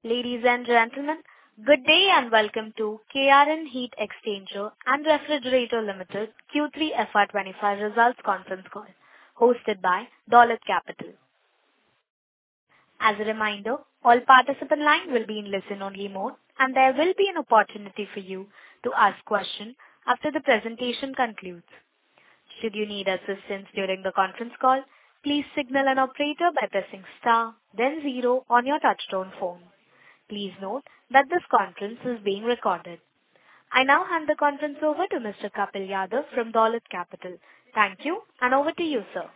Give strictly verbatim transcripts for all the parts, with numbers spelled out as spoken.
Ladies and gentlemen, good day and welcome to K R N Heat Exchanger and Refrigerator Limited Q three F Y twenty-five Results Conference Call, hosted by Dolat Capital. As a reminder, all participant lines will be in listen-only mode, and there will be an opportunity for you to ask questions after the presentation concludes. Should you need assistance during the conference call, please signal an operator by pressing star, then zero on your touchtone phone. Please note that this conference is being recorded. I now hand the conference over to Mister Kapil Yadav from Dolat Capital. Thank you, and over to you, sir.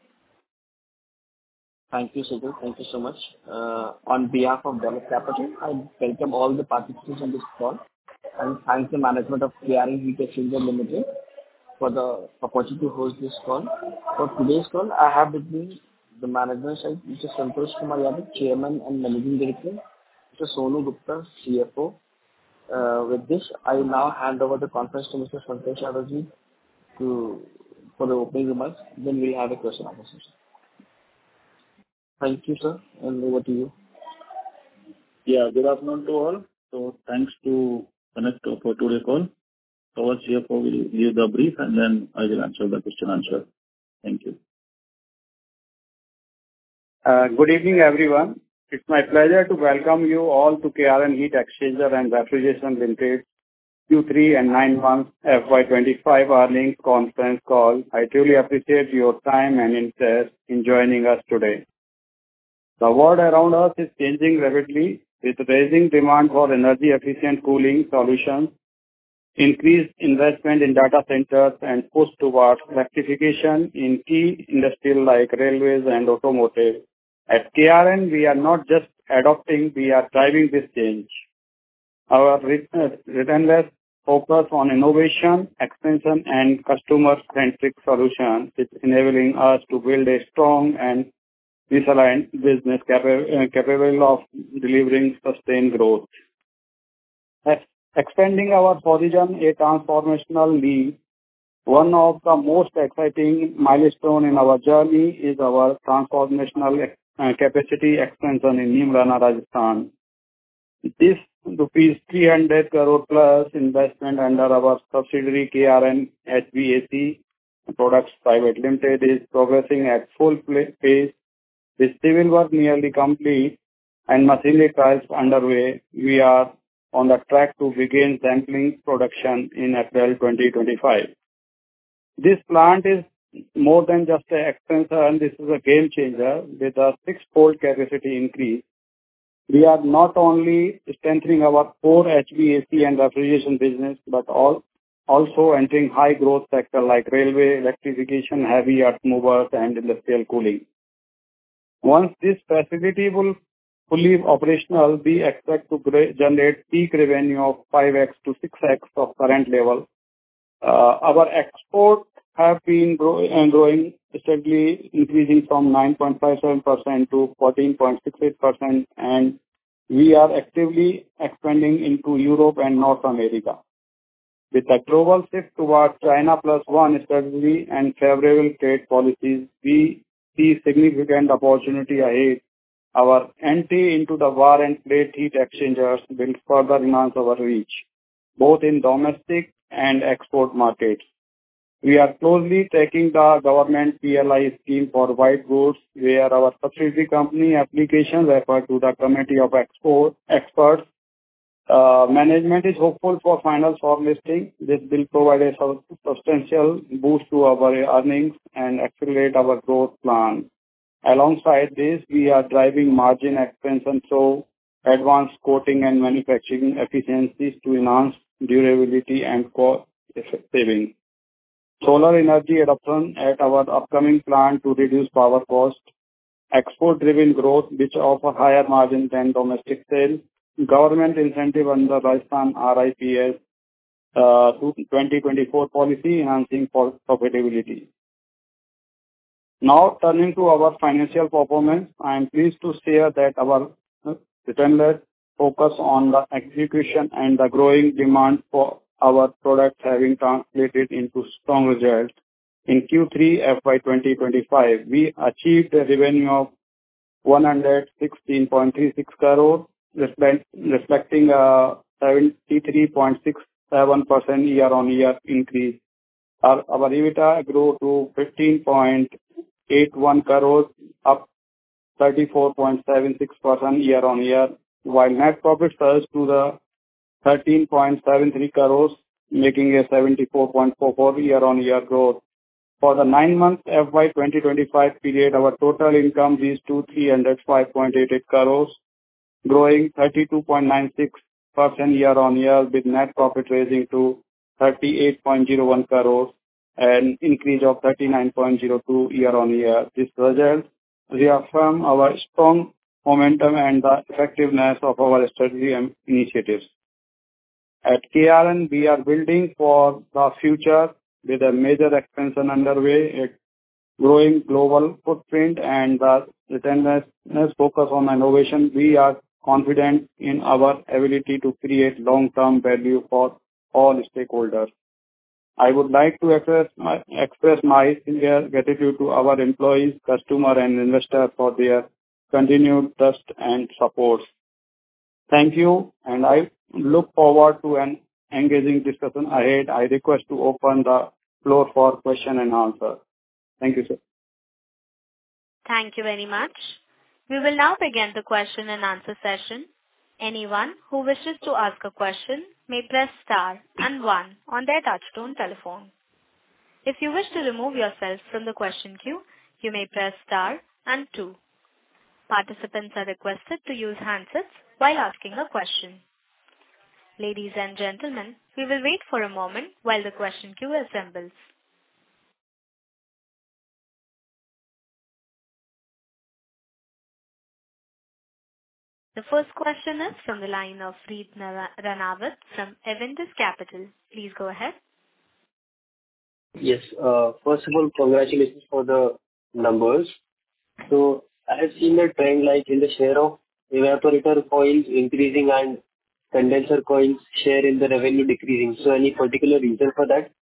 Thank you, Sujit. Thank you so much. Uh, on behalf of Dolat Capital, I welcome all the participants on this call and thank the management of K R N Heat Exchanger Limited for the opportunity to host this call. For today's call, I have with me the management side, Mister Santosh Kumar Yadav, Chairman and Managing Director, Mister Sonu Gupta, C F O. Uh, with this, I now hand over the conference to Mister Santosh Yadav to for the opening remarks. Then we'll have a question and answer session. Thank you, sir, and over to you. Yeah, good afternoon to all. So thanks to connect for today's call. Our C F O will give the brief and then I will answer the question answer. Thank you. Uh, good evening, everyone. It's my pleasure to welcome you all to K R N Heat Exchanger and Refrigeration Limited Q three and nine months F Y twenty-five earnings conference call. I truly appreciate your time and interest in joining us today. The world around us is changing rapidly with rising demand for energy-efficient cooling solutions, increased investment in data centers, and push towards electrification in key industries like railways and automotive. At K R N, we are not just adopting, we are driving this change. Our relentless focus on innovation, expansion, and customer-centric solutions is enabling us to build a strong and resilient business capa- capable of delivering sustained growth. Expanding our position, a transformational lead. One of the most exciting milestones in our journey is our transformational uh, capacity expansion in Neemrana, Rajasthan. This rupees three hundred crore plus investment under our subsidiary K R N H V A C Products Private Limited is progressing at full pace. With civil work nearly complete and machinery trials underway, we are on the track to begin sampling production in April twenty twenty-five. This plant is more than just an expansion, this is a game changer with a six-fold capacity increase. We are not only strengthening our core H V A C and refrigeration business, but all, also entering high-growth sectors like railway, electrification, heavy earth movers, and industrial cooling. Once this facility will fully operational, we expect to generate peak revenue of five x to six x of current level. Uh, our exports have been grow, uh, growing steadily, increasing from nine point five seven percent to fourteen point six eight percent, and we are actively expanding into Europe and North America. With the global shift towards China plus one strategy and favorable trade policies, we see significant opportunity ahead. Our entry into the war and plate heat exchangers will further enhance our reach, both in domestic and export markets. We are closely tracking the government P L I scheme for white goods, where our subsidiary company applications refer to the Committee of Export Experts. Uh, management is hopeful for final shortlisting. This will provide a sub- substantial boost to our earnings and accelerate our growth plan. Alongside this, we are driving margin expansion through advanced coating and manufacturing efficiencies to enhance durability and cost saving. Solar energy adoption at our upcoming plant to reduce power cost. Export-driven growth, which offer higher margin than domestic sales. Government incentive under Rajasthan R I P S uh, twenty twenty-four policy enhancing for profitability. Now turning to our financial performance, I am pleased to share that our relentless focus on the execution and the growing demand for our products having translated into strong results. In Q three F Y twenty twenty-five, we achieved a revenue of one hundred sixteen point three six crore, reflect, reflecting a seventy-three point six seven percent year-on-year increase. Our, our EBITDA grew to fifteen point eight one crores, up thirty-four point seven six percent year-on-year, while net profit surged to the thirteen point seven three crores, making a seventy-four point four four year-on-year growth. For the nine-month F Y twenty twenty-five period, our total income reached to three hundred five point eight eight crores, growing thirty-two point nine six percent year-on-year, with net profit raising to thirty-eight point zero one crores, an increase of thirty-nine point zero two year-on-year. This result reaffirm our strong momentum and the effectiveness of our strategy and initiatives. At K R N, we are building for the future with a major expansion underway, a growing global footprint, and the relentless focus on innovation. We are confident in our ability to create long-term value for all stakeholders. I would like to express my, express my sincere gratitude to our employees, customers, and investors for their continued trust and support. Thank you, and I look forward to an engaging discussion ahead. I request to open the floor for question and answer. Thank you, sir. Thank you very much. We will now begin the question and answer session. Anyone who wishes to ask a question may press star and one on their touchtone telephone. If you wish to remove yourself from the question queue, you may press star and two. Participants are requested to use handsets while asking a question. Ladies and gentlemen, we will wait for a moment while the question queue assembles. The first question is from the line of Preet Ranawat from Avendus Capital. Please go ahead. Yes. Uh, first of all, congratulations for the numbers. So I have seen a trend like in the share of evaporator coils increasing and condenser coils share in the revenue decreasing. So any particular reason for that?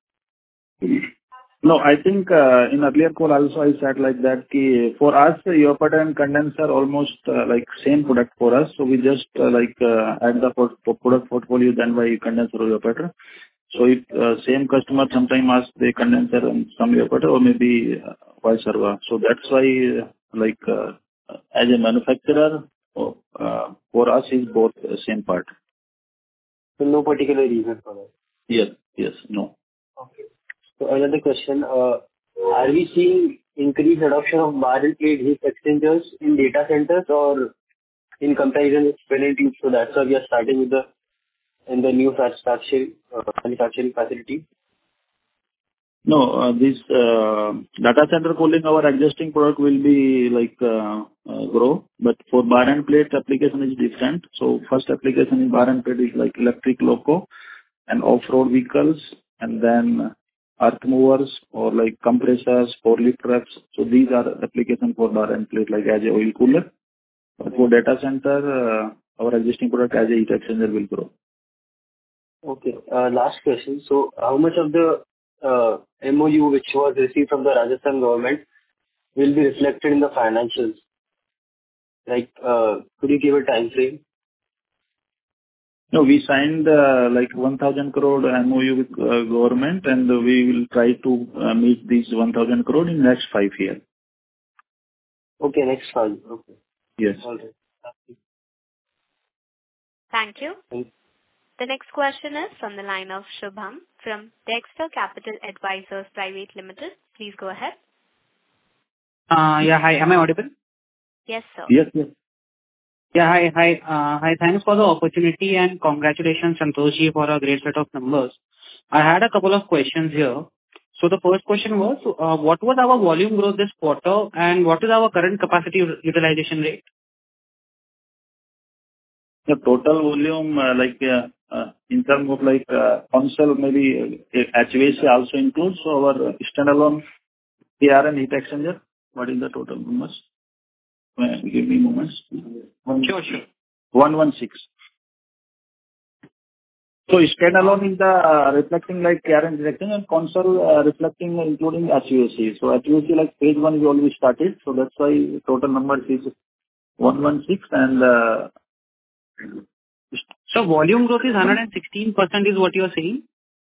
No, I think uh, in earlier call also I said like that ki for us evaporator and condenser almost uh, like same product for us. So we just uh, like uh, add the port- product portfolio then by condenser or evaporator. So if uh, same customer sometime ask the condenser and some evaporator or maybe uh, vice versa. So that's why uh, like uh, as a manufacturer uh, for us is both uh, same part. So no particular reason for that? Yes, yes, no. Okay. So another question, uh, are we seeing increased adoption of bar and plate heat exchangers in data centers or in comparison with spinning tubes? So that's why we are starting with the in the new manufacturing uh, manufacturing facility. No, uh, this uh, data center cooling, our existing product will be like uh, uh, grow, but for bar and plate application is different. So first application in bar and plate is like electric loco and off-road vehicles, and then earth movers or like compressors, forklift trucks. So these are application for bar and plate like as a oil cooler. But for data center, uh, our existing product as a heat exchanger will grow. Okay. Uh, last question. So how much of the uh, M O U which was received from the Rajasthan government will be reflected in the financials? Like, uh, could you give a time frame? No, we signed uh, like one thousand crore M O U with uh, government, and we will try to uh, meet this one thousand crore in next five years. Okay, next five. Okay. Yes. All right. Thank you. Thank you. The next question is from the line of Shubham from Dexter Capital Advisors Private Limited. Please go ahead. Uh, yeah, hi. Am I audible? Yes, sir. Yes, yes. Yeah, hi, hi. Uh, hi, thanks for the opportunity and congratulations, Santoshji, for a great set of numbers. I had a couple of questions here. So the first question was, uh, what was our volume growth this quarter and what is our current capacity utilization rate? The total volume, uh, like uh, uh, in terms of like uh, console, maybe uh, H V A C also includes our standalone K R N heat exchanger. What is the total numbers? Uh, give me moments. One, Sure, sure. one one six. So standalone is the uh, reflecting like K R N heat exchanger and console uh, reflecting including H V A C. So H V A C like phase one we already started. So that's why total number is one one six and uh, So volume growth is one hundred sixteen percent is what you are saying?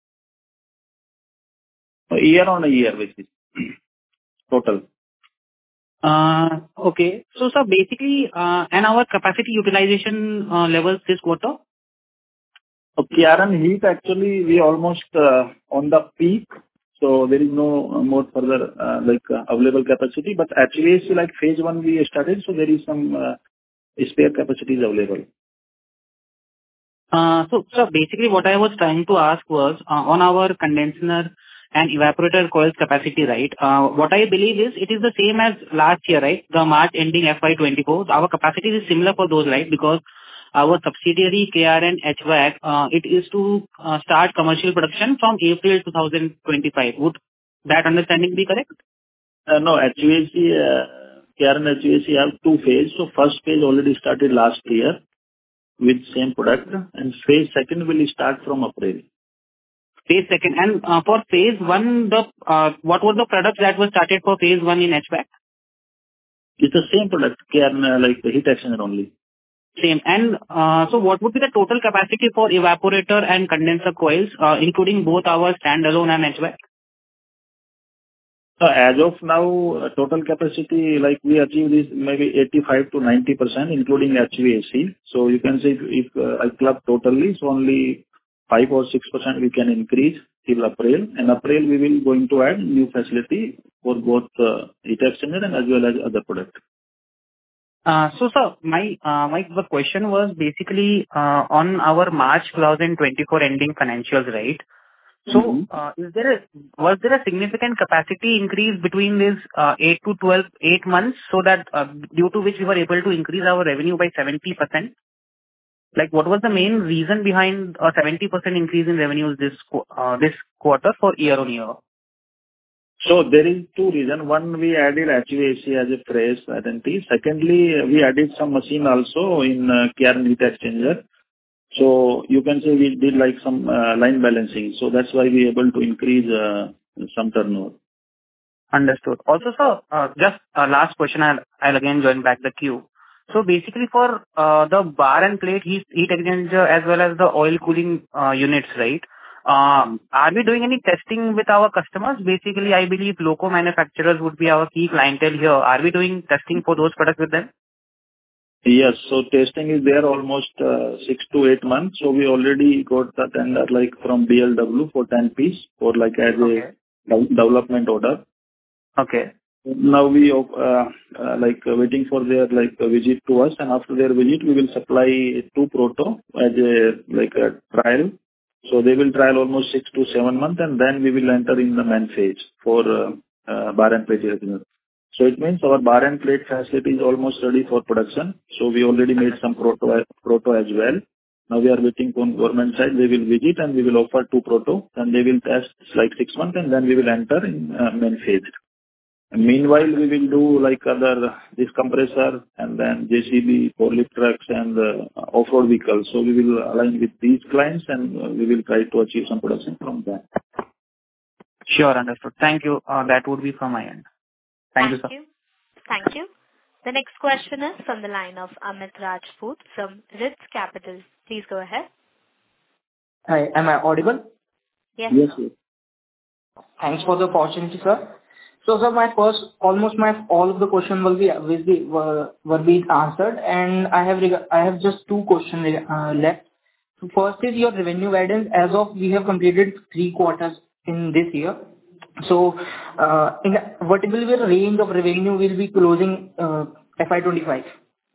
Year on a year basis, total. Uh, Okay. So, sir, basically, uh, and our capacity utilization uh, levels this quarter? So K R N heat, actually, we almost uh, on the peak, so there is no uh, more further uh, like uh, available capacity. But H V A C, like phase one we started, so there is some uh, spare capacities available. Uh, So, sir, basically what I was trying to ask was, uh, on our condenser and evaporator coils capacity, right? Uh, What I believe is it is the same as last year, right? The March ending F Y twenty-four. Our capacity is similar for those, right? Because our subsidiary K R N H V A C, uh, it is to uh, start commercial production from April twenty twenty-five. Would that understanding be correct? Uh, No, H V A C, uh, K R N H V A C have two phase. So first phase already started last year with same product, and phase second will start from April. Phase second. And uh, for phase one, the uh, what were the products that were started for phase one in H V A C? It's the same product, K R N, uh, like the heat exchanger only. Same. And uh, so what would be the total capacity for evaporator and condenser coils, uh, including both our standalone and H V A C? So as of now, uh, total capacity, like we achieved is maybe eighty-five to ninety percent, including H V A C. So you can say if, if uh, I club totally, so only five or six percent we can increase till April. And April we will going to add new facility for both uh, heat exchanger and as well as other product. Uh, So, sir, my uh, my the question was basically uh, on our March twenty twenty-four ending financials, right? So, Mm-hmm. uh, is there a was there a significant capacity increase between these uh, eight to twelve, eight months, so that uh, due to which we were able to increase our revenue by seventy percent? Like, what was the main reason behind a seventy percent increase in revenues this qu- uh, this quarter for year-on-year? So there is two reasons. One, we added H V A C as a fresh identity. Secondly, we added some machine also in uh, K R N heat exchanger. So you can say we did like some uh, line balancing. So that's why we able to increase uh, some turnover. Understood. Also, sir, uh, just a last question, I'll I'll again join back the queue. So basically for uh, the bar and plate heat heat exchanger as well as the oil cooling uh, units, right? Uh, Are we doing any testing with our customers? Basically, I believe loco manufacturers would be our key clientele here. Are we doing testing for those products with them? Yes. So testing is there almost uh, six to eight months. So we already got the tender like from B L W for ten piece for like as Okay. a de- development order. Okay. Now we uh, uh, like uh, waiting for their like uh, visit to us, and after their visit we will supply two proto as a like a trial. So they will trial almost six to seven months, and then we will enter in the main phase for uh, uh, bar and plate resin. So it means our bar and plate facility is almost ready for production. So we already made some proto proto as well. Now we are waiting on government side. They will visit and we will offer two proto, and they will test like six months, and then we will enter in uh, main phase. Meanwhile, we will do like other, this compressor and then J C B, forklift trucks and uh, off-road vehicles. So we will align with these clients and uh, we will try to achieve some production from that. Sure, understood. Thank you. Uh, That would be from my end. Thank you, sir. Thank you. Thank you. The next question is from the line of Amit Rajput from Ritz Capital. Please go ahead. Hi, am I audible? Yes, Yes, sir. yes. Thanks for the opportunity, sir. So, sir, my first, almost my all of the question will be will be were, were being answered, and I have reg- I have just two questions uh, left. So first is your revenue guidance. As of we have completed three quarters in this year. So, uh, in what will be the range of revenue will be closing uh, F Y twenty-five?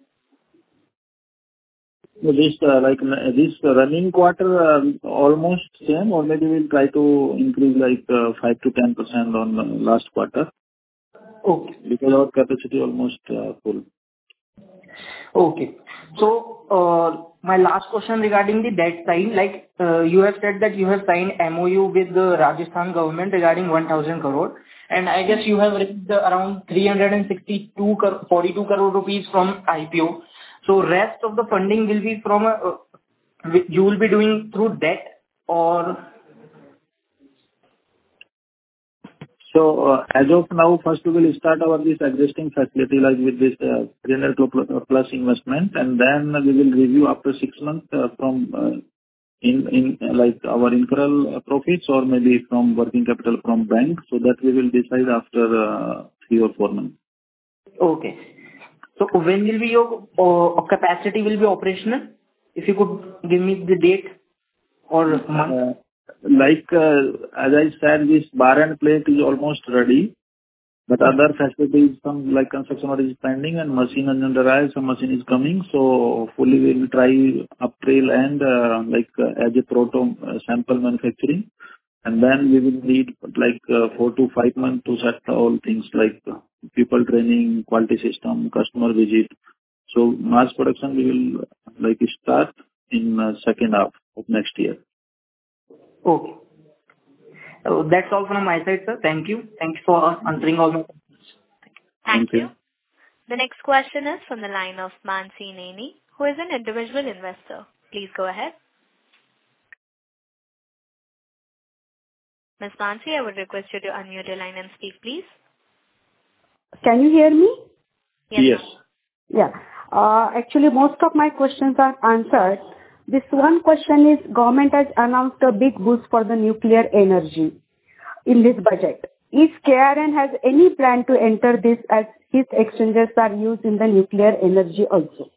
So this uh, like uh, this running quarter uh, almost same, or maybe we'll try to increase like uh, five to ten percent on uh, last quarter Okay. because our capacity almost uh, full. Okay. So, uh my last question regarding the debt side, like, uh you have said that you have signed M O U with the Rajasthan government regarding one thousand crore, and I guess you have raised the around three hundred sixty-two crore, forty-two crore rupees from I P O. So rest of the funding will be from, uh uh, you will be doing through debt or... So, uh, as of now, first we will start our this existing facility, like with this uh, three hundred crore plus investment, and then we will review after six months uh, from uh, in in uh, like our incurred uh, profits or maybe from working capital from bank. So that we will decide after uh, three or four months. Okay. So when will be your uh, capacity will be operational? If you could give me the date or month. Uh, Like, uh, as I said, this bar and plate is almost ready, but other facilities, some like construction work is pending and machine is under trial, some machine is coming. So fully we will try April and, uh, like, uh, as a proto uh, sample manufacturing, and then we will need like uh, four to five months to set all things like uh, people training, quality system, customer visit. So mass production we will uh, like start in uh, second half of next year. Okay. So that's all from my side, sir. Thank you. Thanks for answering all my questions. Thank Thank you. you. The next question is from the line of Mansi Neni, who is an individual investor. Please go ahead. Miss Mansi, I would request you to unmute your line and speak, please. Can you hear me? Yes. Yes. Yeah. Uh, Actually, most of my questions are answered. This one question is, government has announced a big boost for the nuclear energy in this budget. Is K R N has any plan to enter this as heat exchangers are used in the nuclear energy also?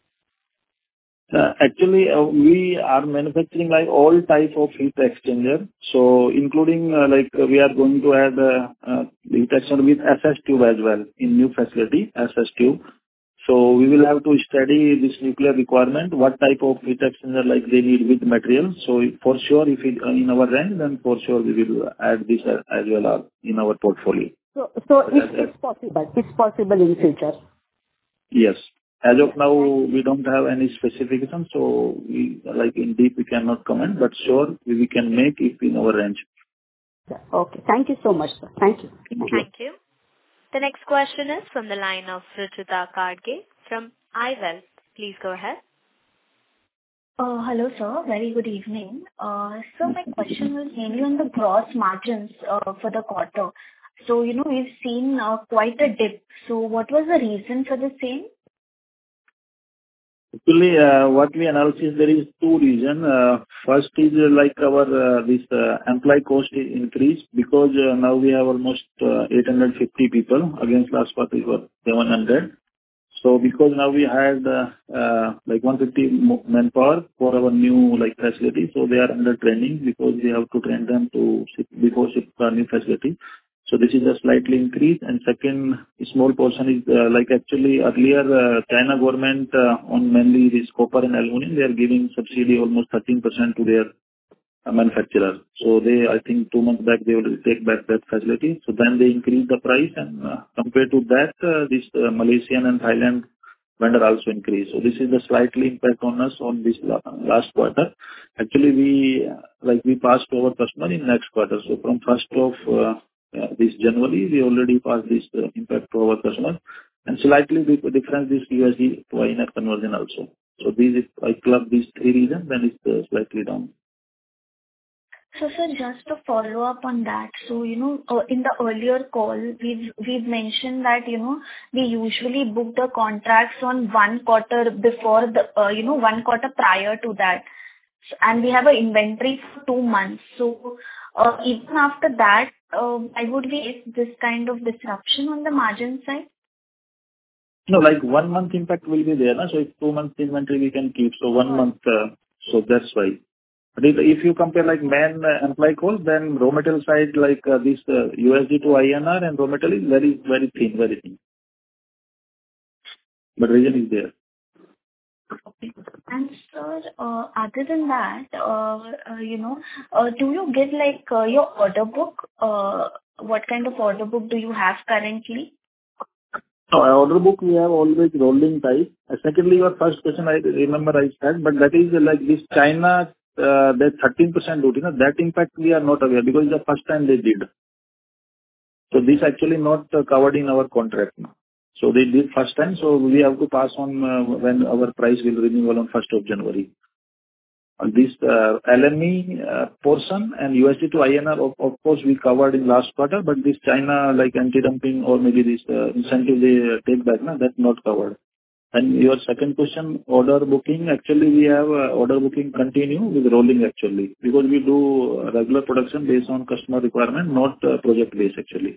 Uh, Actually, uh, we are manufacturing like all type of heat exchanger. So including uh, like uh, we are going to add uh, uh, heat exchanger with S S tube as well in new facility, S S tube. So we will have to study this nuclear requirement, what type of heat exchanger like they need with material. So for sure, if it uh, in our range, then for sure we will add this uh, as well uh, in our portfolio. So, so it's, it's possible. It's possible in future. Yes. As of now, we don't have any specification, so we, like, in deep, we cannot comment, but sure, we we can make it in our range. Yeah. Okay. Thank you so much, sir. Thank you. Thank you. Thank you. The next question is from the line of Ruchita Karge from iWealth. Please go ahead. Uh, Hello, sir. Very good evening. Uh, So my question was mainly on the gross margins uh, for the quarter. So, you know, we've seen uh, quite a dip. So what was the reason for the same? Actually, uh, what we analysis, there is two reason. Uh, First is uh, like our uh, this uh, employee cost is increased because uh, now we have almost uh, eight hundred fifty people against last quarter it was seven hundred. So because now we had uh, uh, like one hundred fifty mo- manpower for our new like facility, so they are under training because we have to train them to ship before ship the new facility. So this is a slightly increase. And second, small portion is uh, like actually earlier uh, China government uh, on mainly this copper and aluminum, they are giving subsidy almost thirteen percent to their uh, manufacturer. So they, I think two months back, they will take back that facility. So then they increase the price, and uh, compared to that, uh, this uh, Malaysian and Thailand vendor also increase. So this is the slightly impact on us on this la- last quarter. Actually, we uh, like we passed to our customer in next quarter. So from first of uh, uh, this January, we already passed this uh, impact to our customer, and slightly the difference is U S D to I N R conversion also. So these, if I club these three reasons, then it's uh, slightly down. So, sir, just to follow up on that, so, you know, uh, in the earlier call, we've we've mentioned that, you know, we usually book the contracts on one quarter before the, uh, you know, one quarter prior to that, and we have an inventory for two months. So, uh, even after that, uh, I would face this kind of disruption on the margin side? No, like one month impact will be there, na? So if two months inventory we can keep, so one month, uh, so that's why. But if, if you compare like man uh, employee cost, then raw material side, like uh, this uh, U S D to I N R and raw material is very, very thin, very thin. But reason is there. And sir, uh, other than that, uh, uh, you know, uh, do you get like uh, your order book? Uh, what kind of order book do you have currently? So our order book, we have always rolling type. Uh, Secondly, your first question, I remember I said, but that is uh, like this China, uh, that thirteen percent duty, na, that impact we are not aware because it's the first time they did. So this actually not uh, covered in our contract now. So they did first time, so we have to pass on uh, when our price will renewal on first of January. This uh, L M E uh, portion and U S D to I N R, of, of course, we covered in last quarter, but this China, like anti-dumping or maybe this uh, incentive they uh, take back, na, that's not covered. And your second question, order booking, actually we have uh, order booking continue with rolling actually, because we do uh, regular production based on customer requirement, not uh, project based actually.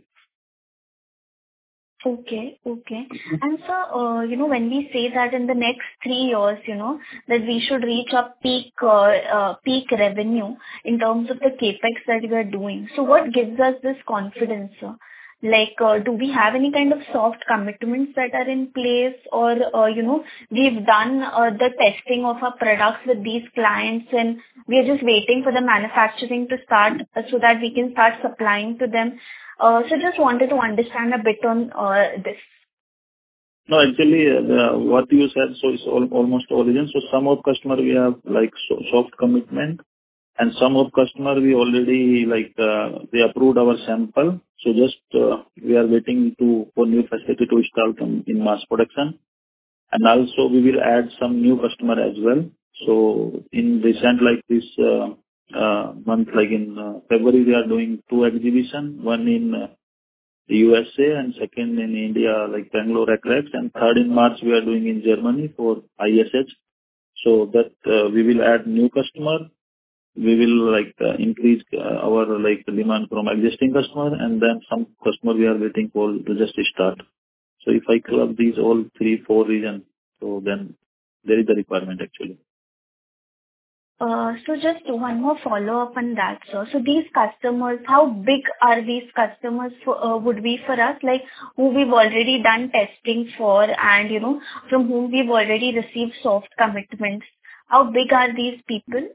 Okay, okay. And so, uh, you know, when we say that in the next three years, you know, that we should reach a peak, uh, uh, peak revenue in terms of the capex that we are doing. So what gives us this confidence, sir? Like, uh, do we have any kind of soft commitments that are in place, or, uh, you know, we've done uh, the testing of our products with these clients and we are just waiting for the manufacturing to start uh, so that we can start supplying to them? Uh, so just wanted to understand a bit on uh, this. No, actually, uh, the, what you said, so it's all, almost all regions. So some of customer we have like so, soft commitment, and some of customer we already like uh, they approved our sample. So just uh, we are waiting to for new facility to start in, in mass production, and also we will add some new customer as well. So in recent like this uh, uh, month, like in uh, February, we are doing two exhibition, one in uh, the U S A and second in India, like Bangalore Acrex, and third in March we are doing in Germany for I S H. So that uh, we will add new customer. We will like uh, increase uh, our like demand from existing customer, and then some customer we are waiting for to just start. So if I club these all three, four regions, so then there is the requirement actually. Uh, so just one more follow-up on that, sir. So these customers, how big are these customers for, uh, would be for us, like who we've already done testing for and, you know, from whom we've already received soft commitments? How big are these people?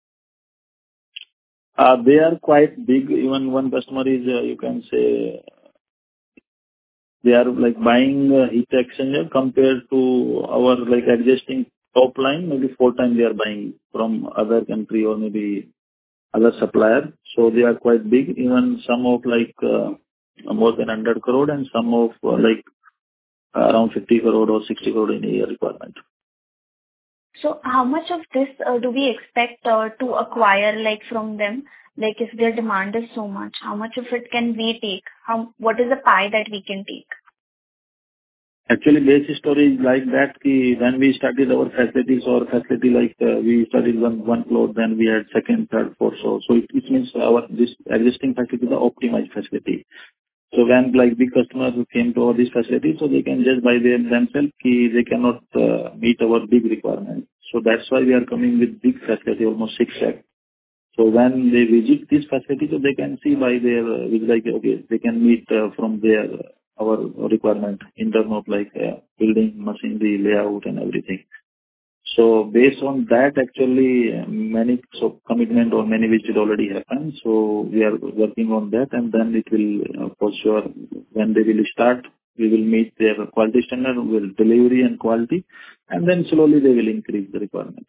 Uh, they are quite big. Even one customer is, uh, you can say, they are like buying uh, heat exchanger compared to our like existing top line, maybe four times they are buying from other country or maybe other supplier. So they are quite big. Even some of like uh, more than one hundred crore and some of uh, like around fifty crore or sixty crore in a year requirement. So how much of this uh, do we expect uh, to acquire like from them? Like if their demand is so much, how much of it can we take? How, what is the pie that we can take? Actually, basic story is like that. Ki when we started our facilities or facility, like uh, we started one one floor, then we had second, third, fourth. So, so it, it means our this existing facility is the optimized facility. So when like big customers who came to our this facility, so they can just buy them themselves. Ki they cannot uh, meet our big requirement. So that's why we are coming with big facility, almost six lakh. So when they visit this facility, so they can see by their, uh, with like, okay, they can meet uh, from their, uh, our requirement in terms of like uh, building, machinery, layout and everything. So based on that, actually, uh, many so commitment or many visit already happened. So we are working on that, and then it will, uh, for sure, when they will start, we will meet their quality standard with delivery and quality, and then slowly they will increase the requirement.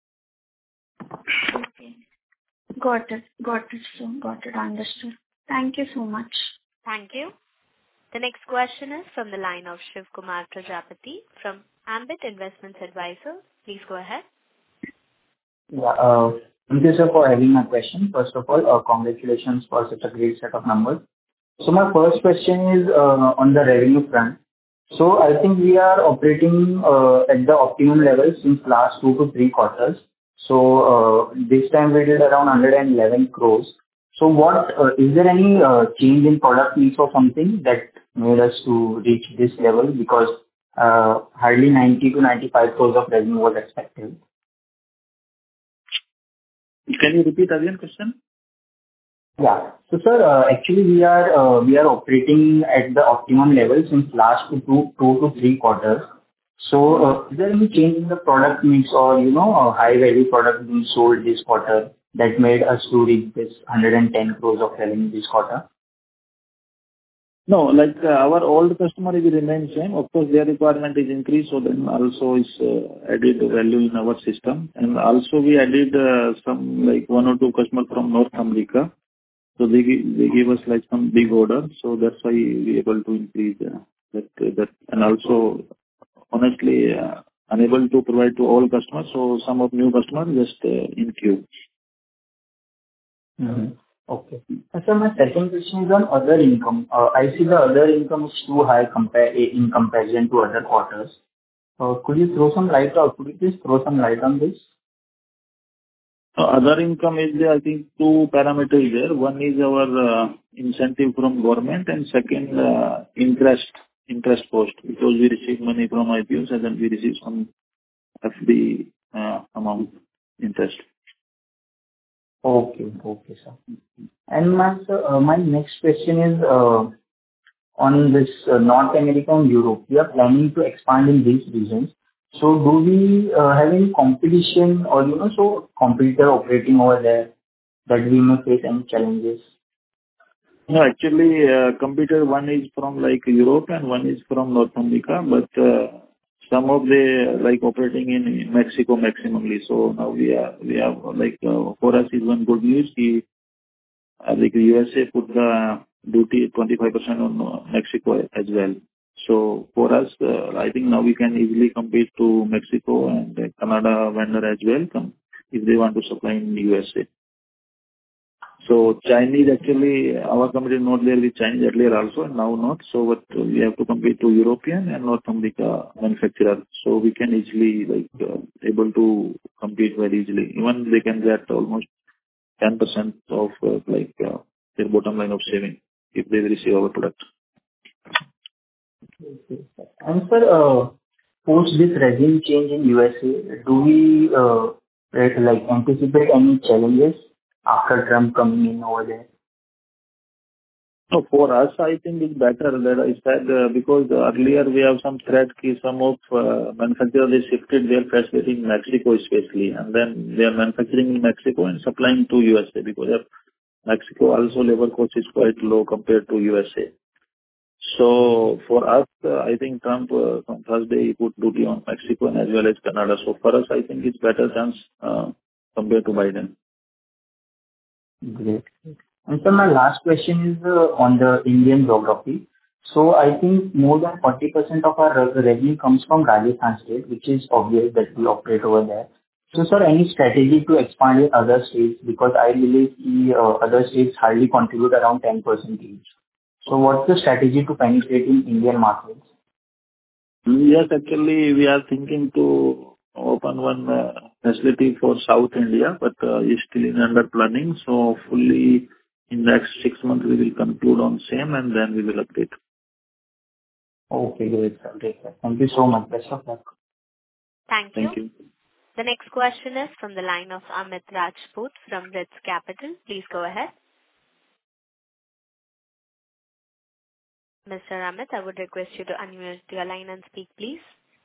Okay. Got it. Got it, sir. Got it. Understood. Thank you so much. Thank you. The next question is from the line of Shiv Kumar Prajapati from Ambit Investments Advisors. Please go ahead. Yeah. Uh, thank you, sir, for having my question. First of all, uh, congratulations for such a great set of numbers. So my first question is uh, on the revenue front. So I think we are operating uh, at the optimum level since last two to three quarters. So uh, this time we did around one hundred eleven crores. So what uh, is there any uh, change in product mix or something that made us to reach this level? Because uh, hardly ninety to ninety-five crores of revenue was expected. Can you repeat again question? Yeah. So, sir, uh, actually, we are uh, we are operating at the optimum level since last two two two to three quarters. So, uh, is there any change in the product mix or, you know, a high-value product being sold this quarter that made us to reach this one hundred ten crores of revenue this quarter? No, like, uh, our old customer will remain same. Of course, their requirement is increased, so then also is uh, added value in our system. And also we added uh, some, like, one or two customer from North America. So they gi- they gave us, like, some big order, so that's why we able to increase uh, that. that. And also, honestly, uh, unable to provide to all customers. So some of new customers just uh, in queue. Mm-hmm. Okay. And sir, my second question is on other income. Uh, I see the other income is too high compare in comparison to other quarters. Uh, Could you throw some light or could you please throw some light on this? Uh, Other income is there, I think two parameters there. One is our uh, incentive from government and second, uh, interest interest cost, because we receive money from I P Os and then we receive some F D uh, amount interest. Okay. Okay, sir. And my sir, uh, my next question is uh, on this uh, North America and Europe. We are planning to expand in these regions. So do we uh, have any competition or, you know, so competitor operating over there that we may face any challenges? No, actually, uh, computer one is from like Europe and one is from North America, but uh, some of the like operating in Mexico maximally. So now we are we have like uh, for us is one good news. He, uh, like the U S A put the duty twenty-five percent on uh, Mexico as well. So for us, uh, I think now we can easily compete to Mexico and uh, Canada vendor as well come, if they want to supply in U S A. So Chinese actually, our company is not there with Chinese earlier also, and now not. So but we have to compete to European and North America manufacturer. So we can easily like uh, able to compete very easily. Even they can get almost ten percent of uh, like uh, their bottom line of saving if they receive our product. Okay. And sir, uh, post this regime change in U S A, do we uh, like anticipate any challenges after Trump coming in over there? No, for us, I think it's better that I said, uh, because earlier we have some threat ki some of uh, manufacturers, they shifted their facility in Mexico especially, and then they are manufacturing in Mexico and supplying to U S A, because of Mexico also labor cost is quite low compared to U S A. So for us, uh, I think Trump uh, on Thursday he put duty on Mexico and as well as Canada. So for us, I think it's better chance uh, compared to Biden. Great. And sir, my last question is uh, on the Indian geography. So I think more than forty percent of our re- revenue comes from Rajasthan state, which is obvious that we operate over there. So sir, any strategy to expand in other states? Because I believe the uh, other states hardly contribute around ten percent each. So what's the strategy to penetrate in Indian markets? Yes, actually, we are thinking to open one uh, facility for South India, but uh, it's still in under planning. So fully in next six months, we will conclude on same, and then we will update. Okay, great, sir. Great, sir. Thank you so much. Best of luck. Thank you. Thank you. The next question is from the line of Amit Rajput from Ritz Capital. Please go ahead. Mister Amit, I would request you to unmute your line and speak, please.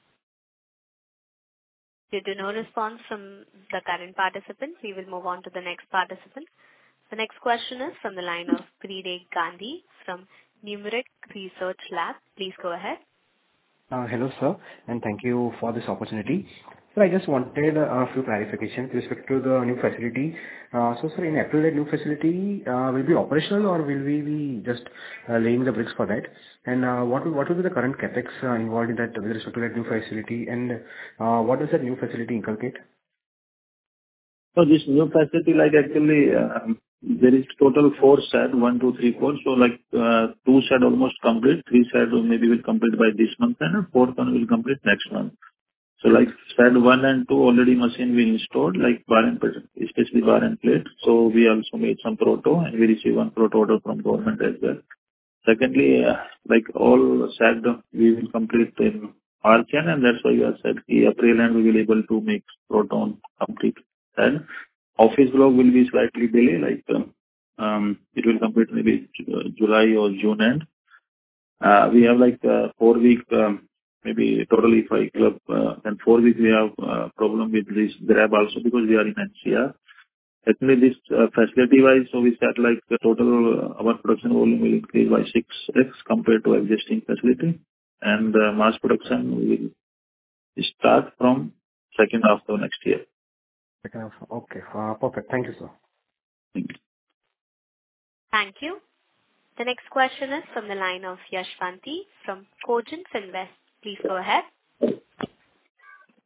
Due to no response from the current participant, we will move on to the next participant. The next question is from the line of Preet Gandhi from Numeric Research Lab. Please go ahead. Uh, Hello, sir, and thank you for this opportunity. Sir, I just wanted a few clarifications with respect to the new facility. Uh, So, sir, in April, the new facility uh, will be operational, or will we be just uh, laying the bricks for that? And uh, what will what will be the current CapEx uh, involved in that with respect to that new facility? And uh, what does that new facility inculcate? So this new facility, like actually, um, there is total four shed, one, two, three, four. So like uh, two shed almost complete, three shed maybe will complete by this month, and a fourth one will complete next month. So like shed one and two already machine we installed, like bar and plate, especially bar and plate. So we also made some proto, and we received one proto order from government as well. Secondly, uh, like all shed we will complete in March, and that's why we have said the April and we will able to make proton complete. And office block will be slightly delay, like um, um, it will complete maybe Ju- July or June end. Uh, we have like uh, four week, um, maybe totally five club, uh, and four week we have uh, problem with this grab also because we are in N C R. Actually, this uh, facility wise, so we said like the total uh, our production volume will increase by six x compared to existing facility, and uh, mass production will start from second half of next year. Second half. Okay, uh, perfect. Thank you, sir. Thank you. Thank you. The next question is from the line of Yashwanti from Cogent Invest. Please go ahead.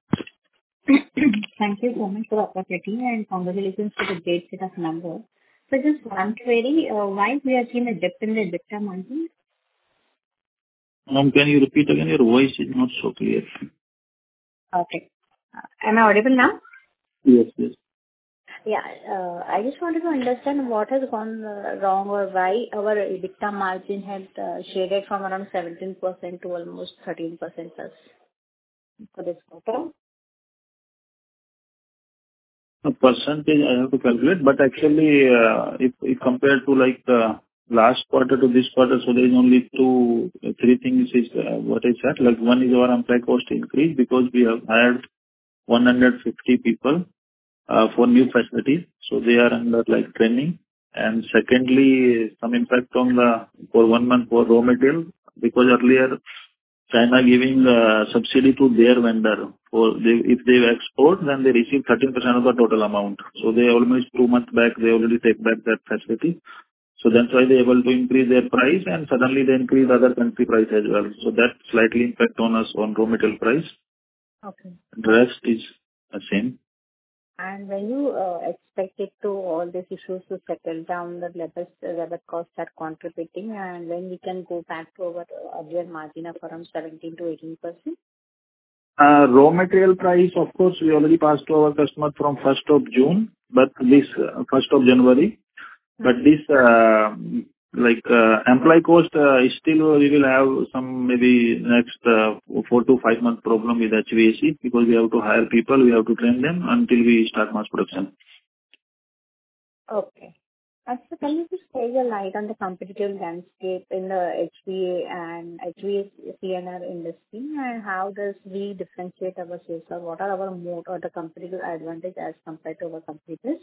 Thank you so much for the opportunity, and congratulations for the great set of numbers. So just one query, uh, why we are seeing a dip in the EBITDA margin? Ma'am, can you repeat again? Your voice is not so clear. Okay. Uh, Am I audible now? Yes, yes. Yeah. uh, I just wanted to understand what has gone uh, wrong or why our EBITDA margin had uh, shaded from around seventeen percent to almost thirteen percent plus for this quarter. A percentage I have to calculate, but actually, uh, if if compared to like uh, last quarter to this quarter, so there is only two, uh, three things is uh, what I said. Like, one is our employee cost increase because we have hired one hundred fifty people uh, for new facilities, so they are under like training. And secondly, some impact on the for one month for raw material, because earlier China giving uh, subsidy to their vendor. For they, if they export, then they receive thirteen percent of the total amount. So they almost two months back, they already take back that facility. So that's why they're able to increase their price, and suddenly they increase other country price as well. So that slightly impact on us on raw material price. Okay. The rest is the same. And when you uh, expect it to all these issues to settle down, the labor labor costs are contributing, and when we can go back to our uh, earlier margin of around seventeen to eighteen percent? Uh, Raw material price, of course, we already passed to our customer from first of June, but this uh, first of January. But this, uh, like, uh, employee cost, uh, is still we will have some maybe next uh, four to five month problem with H V A C, because we have to hire people, we have to train them until we start mass production. Okay. And so can you just shed a light on the competitive landscape in the H V A and H V A C N R industry, and how does we differentiate ourselves, or what are our moat or the competitive advantage as compared to our competitors?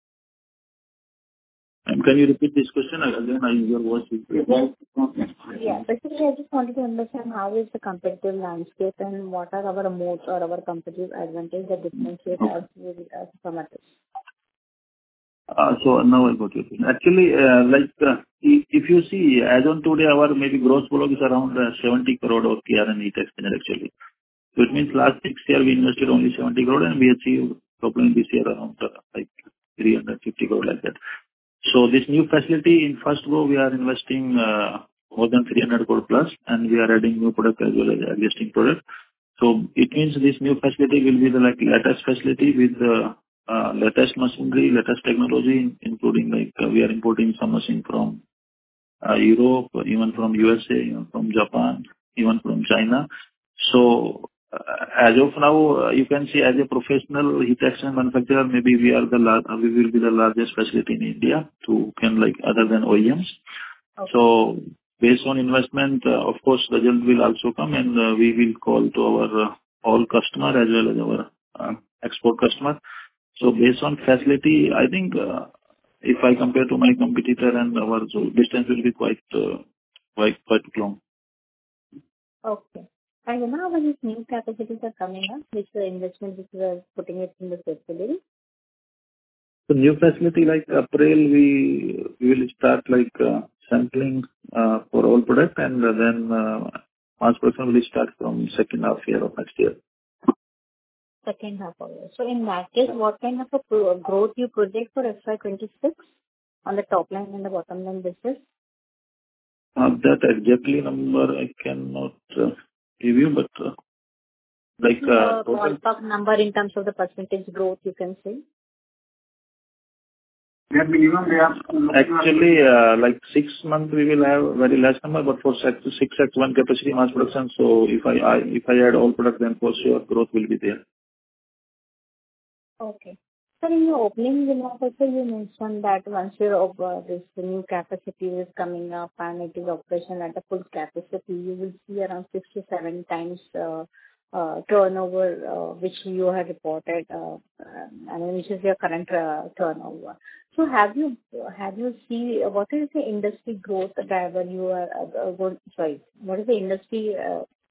And can you repeat this question again? I Your voice is breaking. Yeah. Basically, I just wanted to understand how is the competitive landscape and what are our moats or our competitive advantage that differentiate us with- us from others. Uh, So now I got your question. Actually, uh, like, uh, i- if you see, as on today, our maybe gross block is around uh, seventy crore of K R and heat exchanger actually. So it means last six year we invested only seventy crore, and we achieved probably this year around uh, like three hundred fifty crore, like that. So this new facility, in first go, we are investing uh, more than three hundred crore plus, and we are adding new product as well as existing product. So it means this new facility will be the like latest facility with the uh, latest machinery, latest technology, including like uh, we are importing some machine from uh, Europe, even from U S A, even from Japan, even from China. So uh, as of now, uh, you can see as a professional heat exchanger manufacturer, maybe we are the lar- uh, we will be the largest facility in India to can like other than O E Ms. Okay. So based on investment, uh, of course, result will also come, and uh, we will call to our uh, all customer as well as our uh, export customer. So based on facility, I think, uh, if I compare to my competitor and our, so distance will be quite, uh, quite, quite long. Okay. And you know when these new capacities are coming up, which the investment which we are putting it in the facility? So new facility like April, we, we will start like, uh, sampling, uh, for all product, and then, uh, mass production will start from second half year of next year. Second half of it. So in that case, what kind of a pro- growth you project for F Y twenty-six on the top line and the bottom line basis? Uh, That exactly number I cannot uh, give you, but uh, like uh, A total. ballpark number in terms of the percentage growth, you can say? Yeah, minimum they are actually uh, like six months we will have very less number, but for six six X one capacity mass production. So if I, I if I add all product, then for sure growth will be there. Okay. So in your opening remarks also, you mentioned that once your uh, this new capacity is coming up and it is operational at the full capacity, you will see around six to seven times uh, uh, turnover, uh, which you have reported, uh, uh, and which is your current uh, turnover. So have you have you see what is the industry growth driver you are uh, uh, going, sorry, what is the industry uh,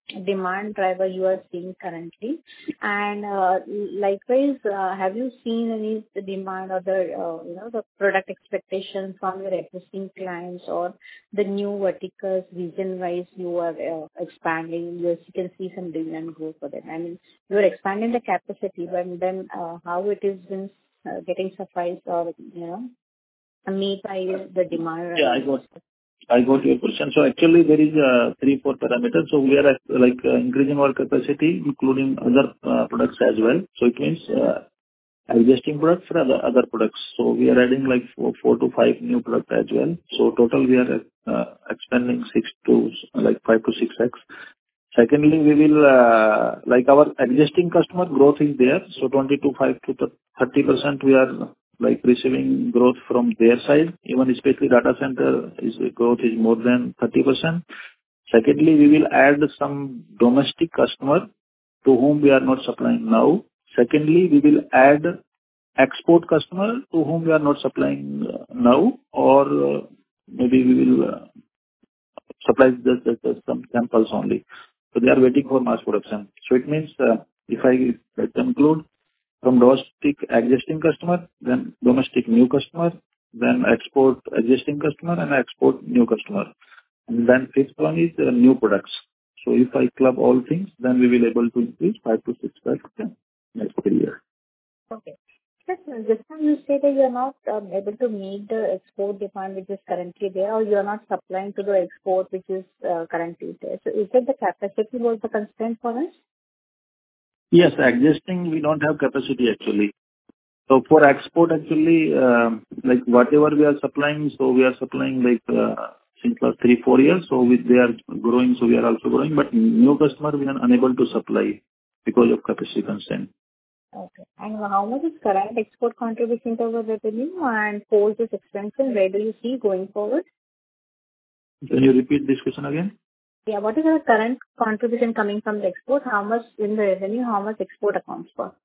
demand driver you are seeing currently? And uh, likewise, uh, have you seen any demand or the uh, you know the product expectations from your existing clients or the new verticals region-wise you are uh, expanding? You can see some demand growth for them. I mean, you are expanding the capacity, but then uh, how it is been uh, getting sufficed or you know meet by the demand? Yeah, I got I got your question. So actually, there is uh, three, four parameters. So we are uh, like uh, increasing our capacity, including other uh, products as well. So it means uh, existing products for other other products. So we are adding like four four to five new products as well. So total, we are uh, expanding six to like five to six x. Secondly, we will uh, like our existing customer growth is there. So twenty to five to thirty percent we are like receiving growth from their side. Even especially data center is growth is more than thirty percent. Secondly, we will add some domestic customer to whom we are not supplying now. Secondly, we will add export customer to whom we are not supplying uh, now, or uh, maybe we will uh, supply just, just, just some samples only. So they are waiting for mass production. So it means uh, if I uh, conclude from domestic existing customer, then domestic new customer, then export existing customer and export new customer. And then fifth one is uh, new products. So if I club all things, then we will able to increase five to six percent next year. Okay. Just this time you say that you are not um, able to meet the export demand which is currently there, or you are not supplying to the export which is uh, currently there. So is it the capacity was the constraint for us? Yes, existing we don't have capacity actually. So for export actually, um, like whatever we are supplying, so we are supplying like uh, since last three, four years. So we, they are growing, so we are also growing. But new customer we are unable to supply because of capacity constraint. Okay. And how much is current export contribution to our revenue, and post this expansion, where do you see going forward? Can you repeat this question again? Yeah, what is our current contribution coming from the export? How much in the revenue, how much export accounts for?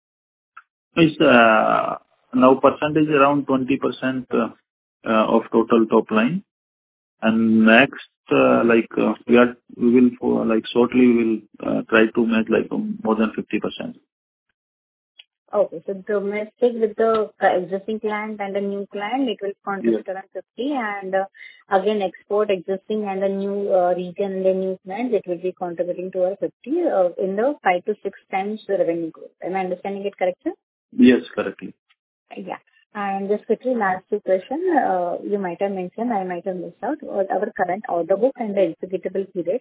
It's uh, now percentage around twenty percent uh, uh, of total top line. And next, uh, like uh, we are, we will for like shortly we will uh, try to make like um, more than fifty percent. Okay, so domestic with the existing client and the new client, it will contribute Yeah. around fifty, and uh, again export existing and the new uh, region and the new clients, it will be contributing to our fifty uh, in the five to six times the revenue growth. Am I understanding it correct, sir? Yes, correctly. Yeah. And just quickly, last two questions. Uh, you might have mentioned, I might have missed out, what our current order book and the executable period.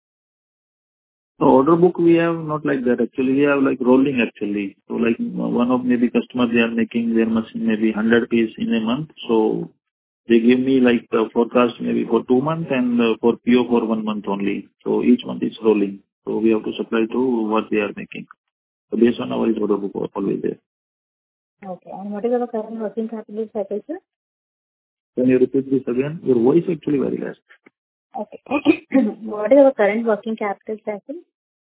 So order book we have not like that actually. We have like rolling actually. So like one of maybe customer they are making their machine maybe one hundred piece in a month. So they give me like the forecast maybe for two months and uh, for P O for one month only. So each month is rolling. So we have to supply to what they are making. So based on our order book always there. Okay. And what is our current working capital cycle, sir? Can you repeat this again? Your voice actually very less. Okay. What is our current working capital cycle?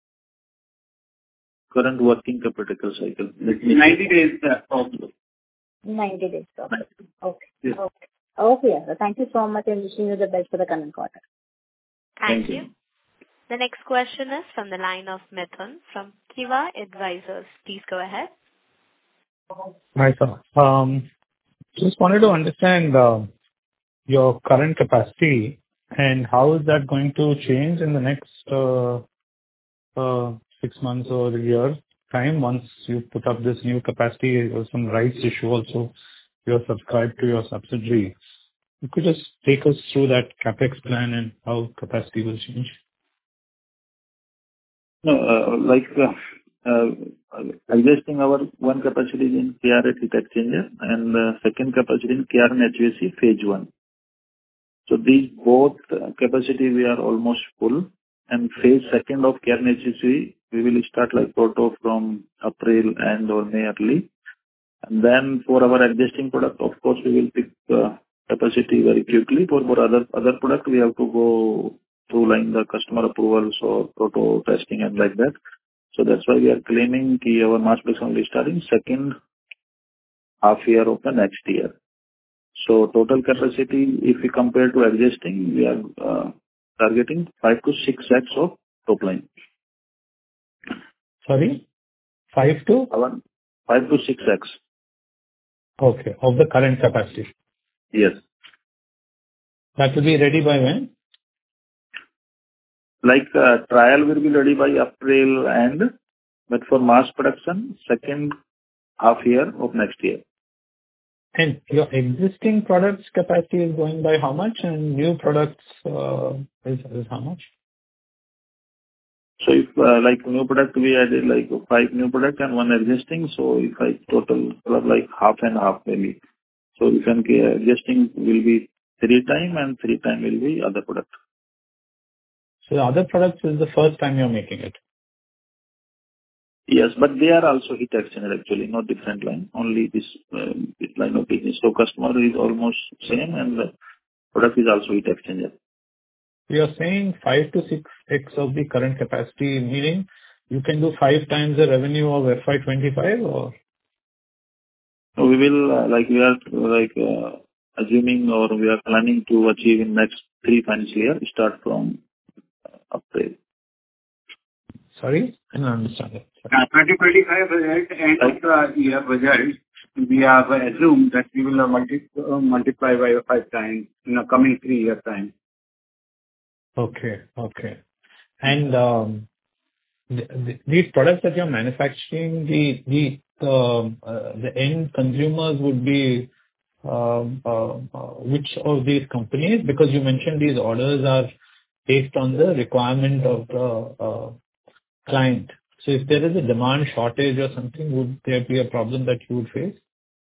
Current working capital cycle. Let me ninety days. Also. ninety days. Okay. Okay. Yes. Okay. Okay. Yeah. Thank you so much, and wishing you the best for the coming quarter. Thank, Thank you. you. The next question is from the line of Mithun from Kiva Advisors. Please go ahead. Hi, sir. Um, Just wanted to understand uh, your current capacity and how is that going to change in the next uh, uh, six months or a year time once you put up this new capacity or some rights issue also you're subscribed to your subsidiary. You could just take us through that CapEx plan and how capacity will change. No, uh, like, uh, uh, adjusting our one capacity in K R at heat exchanger and uh, second capacity in K R N H V A C phase one. So these both uh, capacity we are almost full, and phase second of K R N H V A C we will start like proto from April and or May early. And then for our existing product, of course, we will pick uh, capacity very quickly. For for other other product, we have to go through line the customer approvals or proto testing and like that. So that's why we are claiming ki our mass production will start in second half year of the next year. So total capacity, if we compare to existing, we are uh, targeting five to six x of top line. Sorry? five to? Around five to six x. Okay. Of the current capacity. Yes. That will be ready by when? Like, uh, trial will be ready by April end, but for mass production, second half year of next year. And your existing products capacity is going by how much, and new products uh, is is how much? So if, uh, like new product, we added like five new product and one existing, so if I total like half and half maybe. So if I'm uh, existing will be three time and three time will be other product. So the other products is the first time you're making it. Yes, but they are also heat exchanger actually, not different line, only this, uh, this line of business. So customer is almost same and the product is also heat exchanger. You're saying five to six x of the current capacity, meaning you can do five times the revenue of F Y twenty-five, or? So we will, uh, like we are like uh, assuming or we are planning to achieve in next three financial year, start from April. Sorry? I don't understand it. Uh, twenty twenty-five result and of the year result, we have assumed that we will uh, multi- uh, multiply by five times in the coming three year time. Okay. Okay. And um, th- th- these products that you're manufacturing, the the um, uh, the end consumers would be um, uh, uh, which of these companies? Because you mentioned these orders are based on the requirement of the uh, client. So if there is a demand shortage or something, would there be a problem that you would face?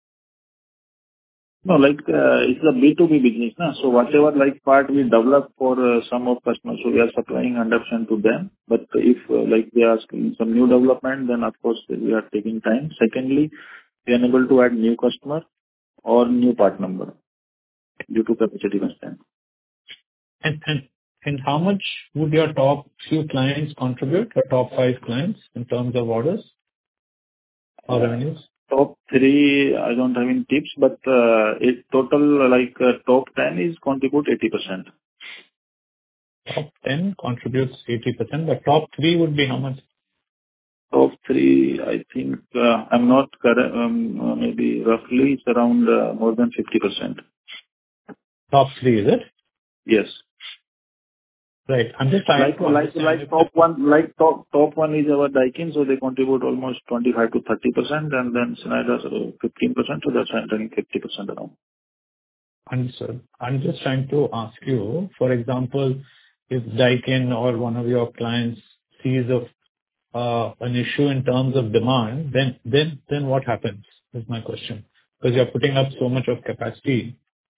No, like, uh, it's a B two B business, na? So whatever like part we develop for uh, some of customers, so we are supplying one hundred percent to them. But if uh, like they are asking some new development, then of course we are taking time. Secondly, we are unable to add new customer or new part number due to capacity constraint. And and and how much would your top few clients contribute, or top five clients, in terms of orders or revenues? Top three, I don't have any tips, but uh, it total like uh, top ten is contribute eighty percent. Top ten contributes eighty percent, but top three would be how much? Top three, I think, uh, I'm not correct, um, uh, maybe roughly it's around uh, more than fifty percent. Top three, is it? Yes. Right. I'm just trying Like to like understand like if top one, like top top one is our Daikin, so they contribute almost twenty-five to thirty percent, and then Schneider uh, fifteen percent, so that's entering fifty percent around. Understood. I'm just trying to ask you, for example, if Daikin or one of your clients sees a uh, an issue in terms of demand, then then then what happens? Is my question. Because you're putting up so much of capacity.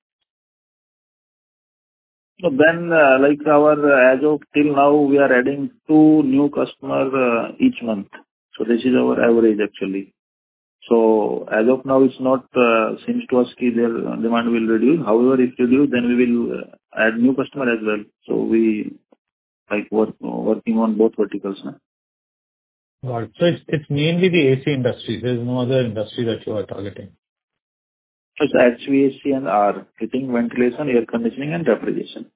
So then, uh, like our, uh, as of till now, we are adding two new customer uh, each month. So this is our average actually. So as of now, it's not uh, seems to us that their demand will reduce. However, if reduce, then we will uh, add new customer as well. So we like work working on both verticals now. Got it. So it's it's mainly the A C industry. There's no other industry that you are targeting. It's H V A C and R, heating, ventilation, air conditioning, and refrigeration.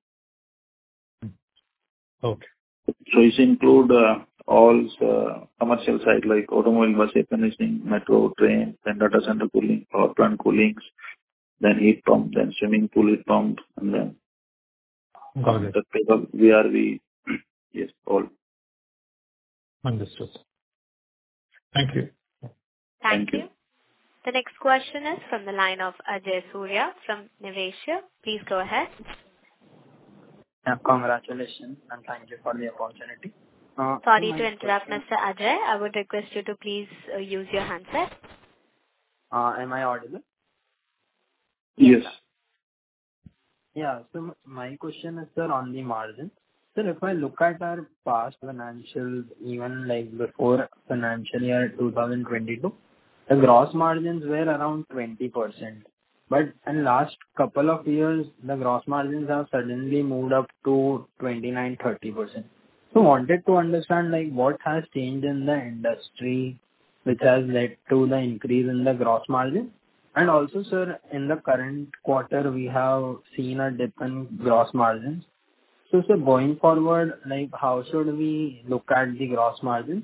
Okay. So it include uh, all uh, commercial side like automobile, bus air conditioning, metro, train, then data center cooling, power plant coolings, then heat pump, then swimming pool heat pump, and then Got um, it. the table V R V. Yes, all. Understood. Thank you. Thank Thank you. you. The next question is from the line of Ajay Surya from Niveshaay. Please go ahead. Yeah, congratulations, and thank you for the opportunity. Uh, so Sorry my to interrupt, question, Mister Ajay. I would request you to please uh, use your handset. uh, am I audible? Yes. Yeah. So m- my question is, sir, on the margin. Sir, if I look at our past financials, even like before financial year two thousand twenty-two, the gross margins were around twenty percent. But in last couple of years, the gross margins have suddenly moved up to twenty-nine, thirty percent. So wanted to understand, like, what has changed in the industry which has led to the increase in the gross margin? And also, sir, in the current quarter, we have seen a dip in gross margins. So, sir, going forward, like, how should we look at the gross margins?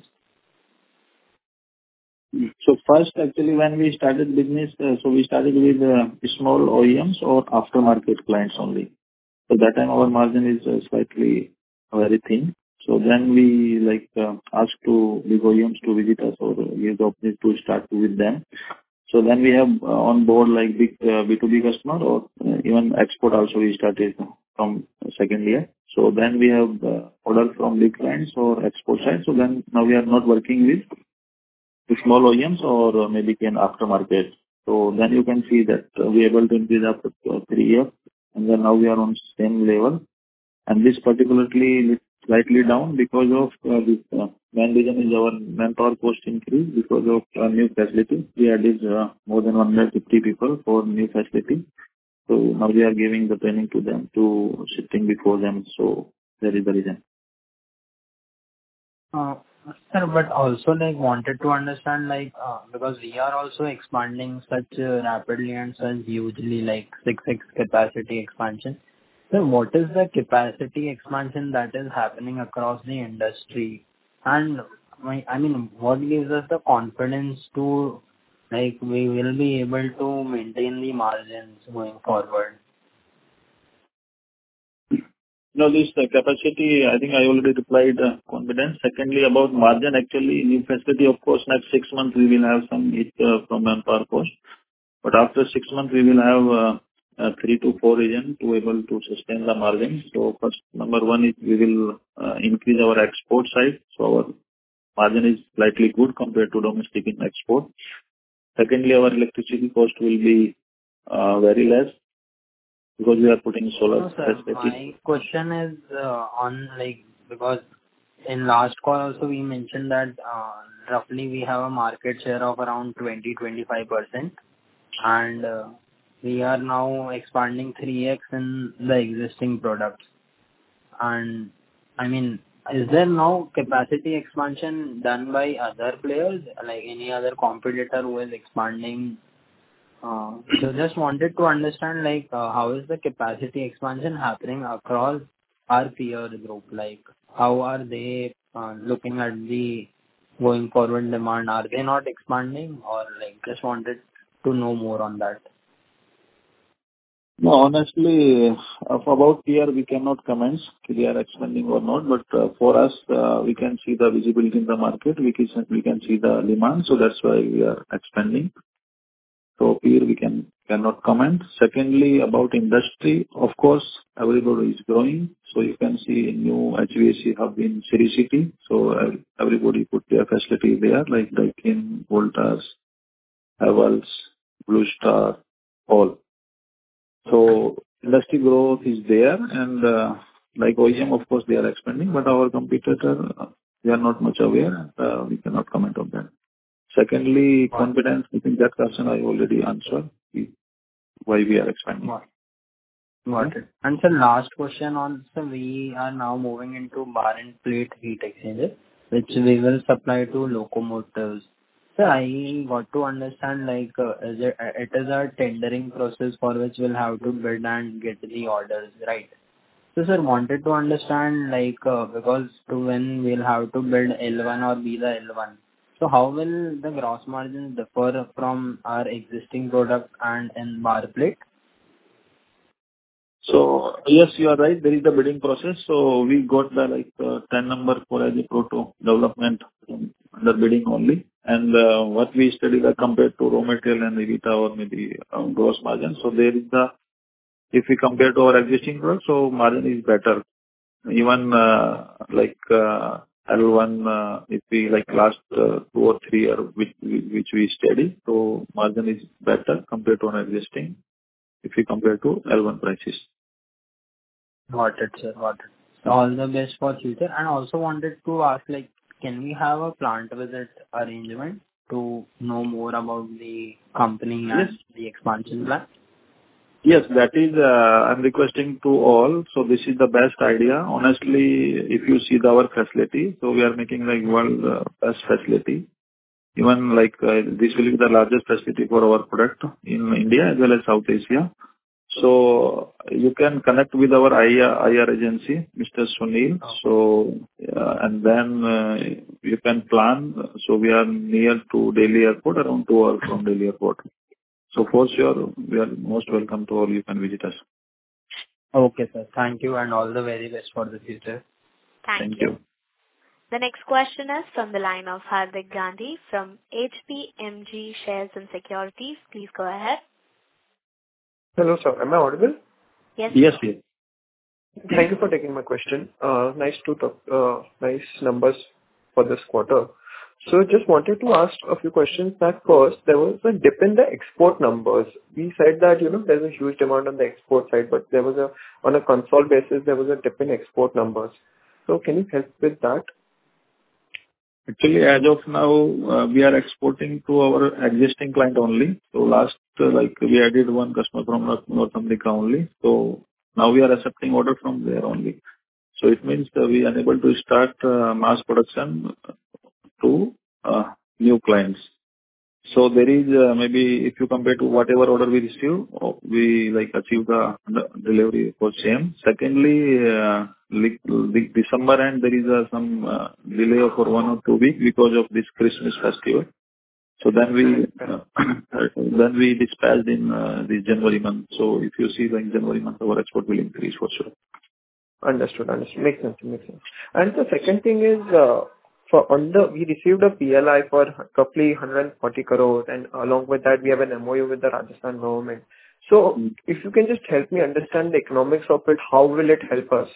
So first, actually, when we started business, uh, so we started with uh, small O E Ms or aftermarket clients only. So that time our margin is uh, slightly very thin. So then we like uh, asked to big O E Ms to visit us or give the opportunity to start with them. So then we have uh, on board like big uh, B two B customer or uh, even export also we started from second year. So then we have uh, order from big clients or export side. So then now we are not working with the small O E Ms or uh, maybe can aftermarket. So then you can see that uh, we are able to increase after uh, three years, and then now we are on same level. And this particularly slightly down because of uh, this uh, main reason is our manpower cost increase because of uh, new facility. We added uh, more than one hundred fifty people for new facility. So now we are giving the training to them to sitting before them. So that is the reason. Uh, Sir, but also, like, wanted to understand, like, uh, because we are also expanding such uh, rapidly and such hugely, like six x capacity expansion. So what is the capacity expansion that is happening across the industry? And, my- I mean, what gives us the confidence to, like, we will be able to maintain the margins going forward? No, this uh, capacity, I think I already replied, uh, confidence. Secondly, about margin, actually, new facility, of course, next six months we will have some hit uh, from manpower cost. But after six months, we will have uh, uh, three to four region to able to sustain the margin. So first, number one is we will uh, increase our export side. So our margin is slightly good compared to domestic and export. Secondly, our electricity cost will be uh, very less because we are putting solar No, sir. facility. My question is uh, on, like, because in last call also we mentioned that uh, roughly we have a market share of around twenty to twenty-five percent, and uh, we are now expanding three x in the existing products. And I mean, is there no capacity expansion done by other players, like any other competitor who is expanding? Uh, So just wanted to understand, like, uh, how is the capacity expansion happening across our peer group? Like, how are they uh, looking at the going forward demand? Are they not expanding, or, like, just wanted to know more on that? No, honestly, uh, about here, we cannot comment if they are expanding or not. But uh, for us, uh, we can see the visibility in the market. We can we can see the demand. So that's why we are expanding. So here we can cannot comment. Secondly, about industry, of course, everybody is growing. So you can see new H V A C hub in City City. So uh, everybody put their facility there, like Daikin, Voltas, Havells, Blue Star, all. So industry growth is there, and uh, like O E M, of course, they are expanding, but our competitor, uh, they are not much aware. Uh, We cannot comment on that. Secondly, confidence, I think that question I already answered, we- why we are expanding. Got got it. And sir, last question on, so we are now moving into bar and plate heat exchanger, which we will supply to locomotives. Sir, I got to understand, like, uh, is it, uh, it is a tendering process for which we'll have to bid and get the orders, right? So, sir, wanted to understand, like, uh, because to when we'll have to build L one or be the L one. So how will the gross margins differ from our existing product and in bar plate? So yes, you are right. There is the bidding process. So we got the, like, uh, ten number for as a proto development um, under bidding only. And uh, what we study that compared to raw material and EBITDA or maybe um, gross margin. So there is the, if we compare to our existing product, so margin is better. Even uh, like uh, L one, uh, if we like last uh, two or three year which which we study, so margin is better compared to our existing if we compare to L one prices. Got it, sir. Got it. So all the best for future. And also wanted to ask, like, can we have a plant visit arrangement to know more about the company and Yes. the expansion plan? Yes, that is, uh, I'm requesting to all. So this is the best idea. Honestly, if you see the, our facility, so we are making like world uh, best facility. Even like uh, this will be the largest facility for our product in India as well as South Asia. So you can connect with our I R, I R agency, Mister Sunil. So uh, and then uh, you can plan. So we are near to Delhi Airport, around two hours from Delhi Airport. So for sure, we are most welcome to all. You can visit us. Okay, sir. Thank you, and all the very best for the future. Thank, Thank you. you. The next question is from the line of Hardik Gandhi from H P M G Shares and Securities. Please go ahead. Hello, sir. Am I audible? Yes. Yes, yes. Thank you for taking my question. Uh, Nice to talk, uh, nice numbers for this quarter. So just wanted to ask a few questions. That first, there was a dip in the export numbers. We said that, you know, there's a huge demand on the export side, but there was a, on a console basis, there was a dip in export numbers. So can you help with that? Actually, as of now, uh, we are exporting to our existing client only. So last, uh, like, we added one customer from North North America only. So now we are accepting order from there only. So it means that we are unable to start uh, mass production to uh, new clients. So there is uh, maybe if you compare to whatever order we receive, uh, we like achieve the the delivery for same. Secondly, uh, like the December end, there is uh, some uh, delay for one or two weeks because of this Christmas festival. So then we uh, then we dispatched in uh, the January month. So if you see like January month, our export will increase for sure. Understood. Understood. Makes sense. Makes sense. And the second thing is, uh, for on the, we received a P L I for roughly one hundred forty crores, and along with that, we have an M O U with the Rajasthan government. So if you can just help me understand the economics of it, how will it help us?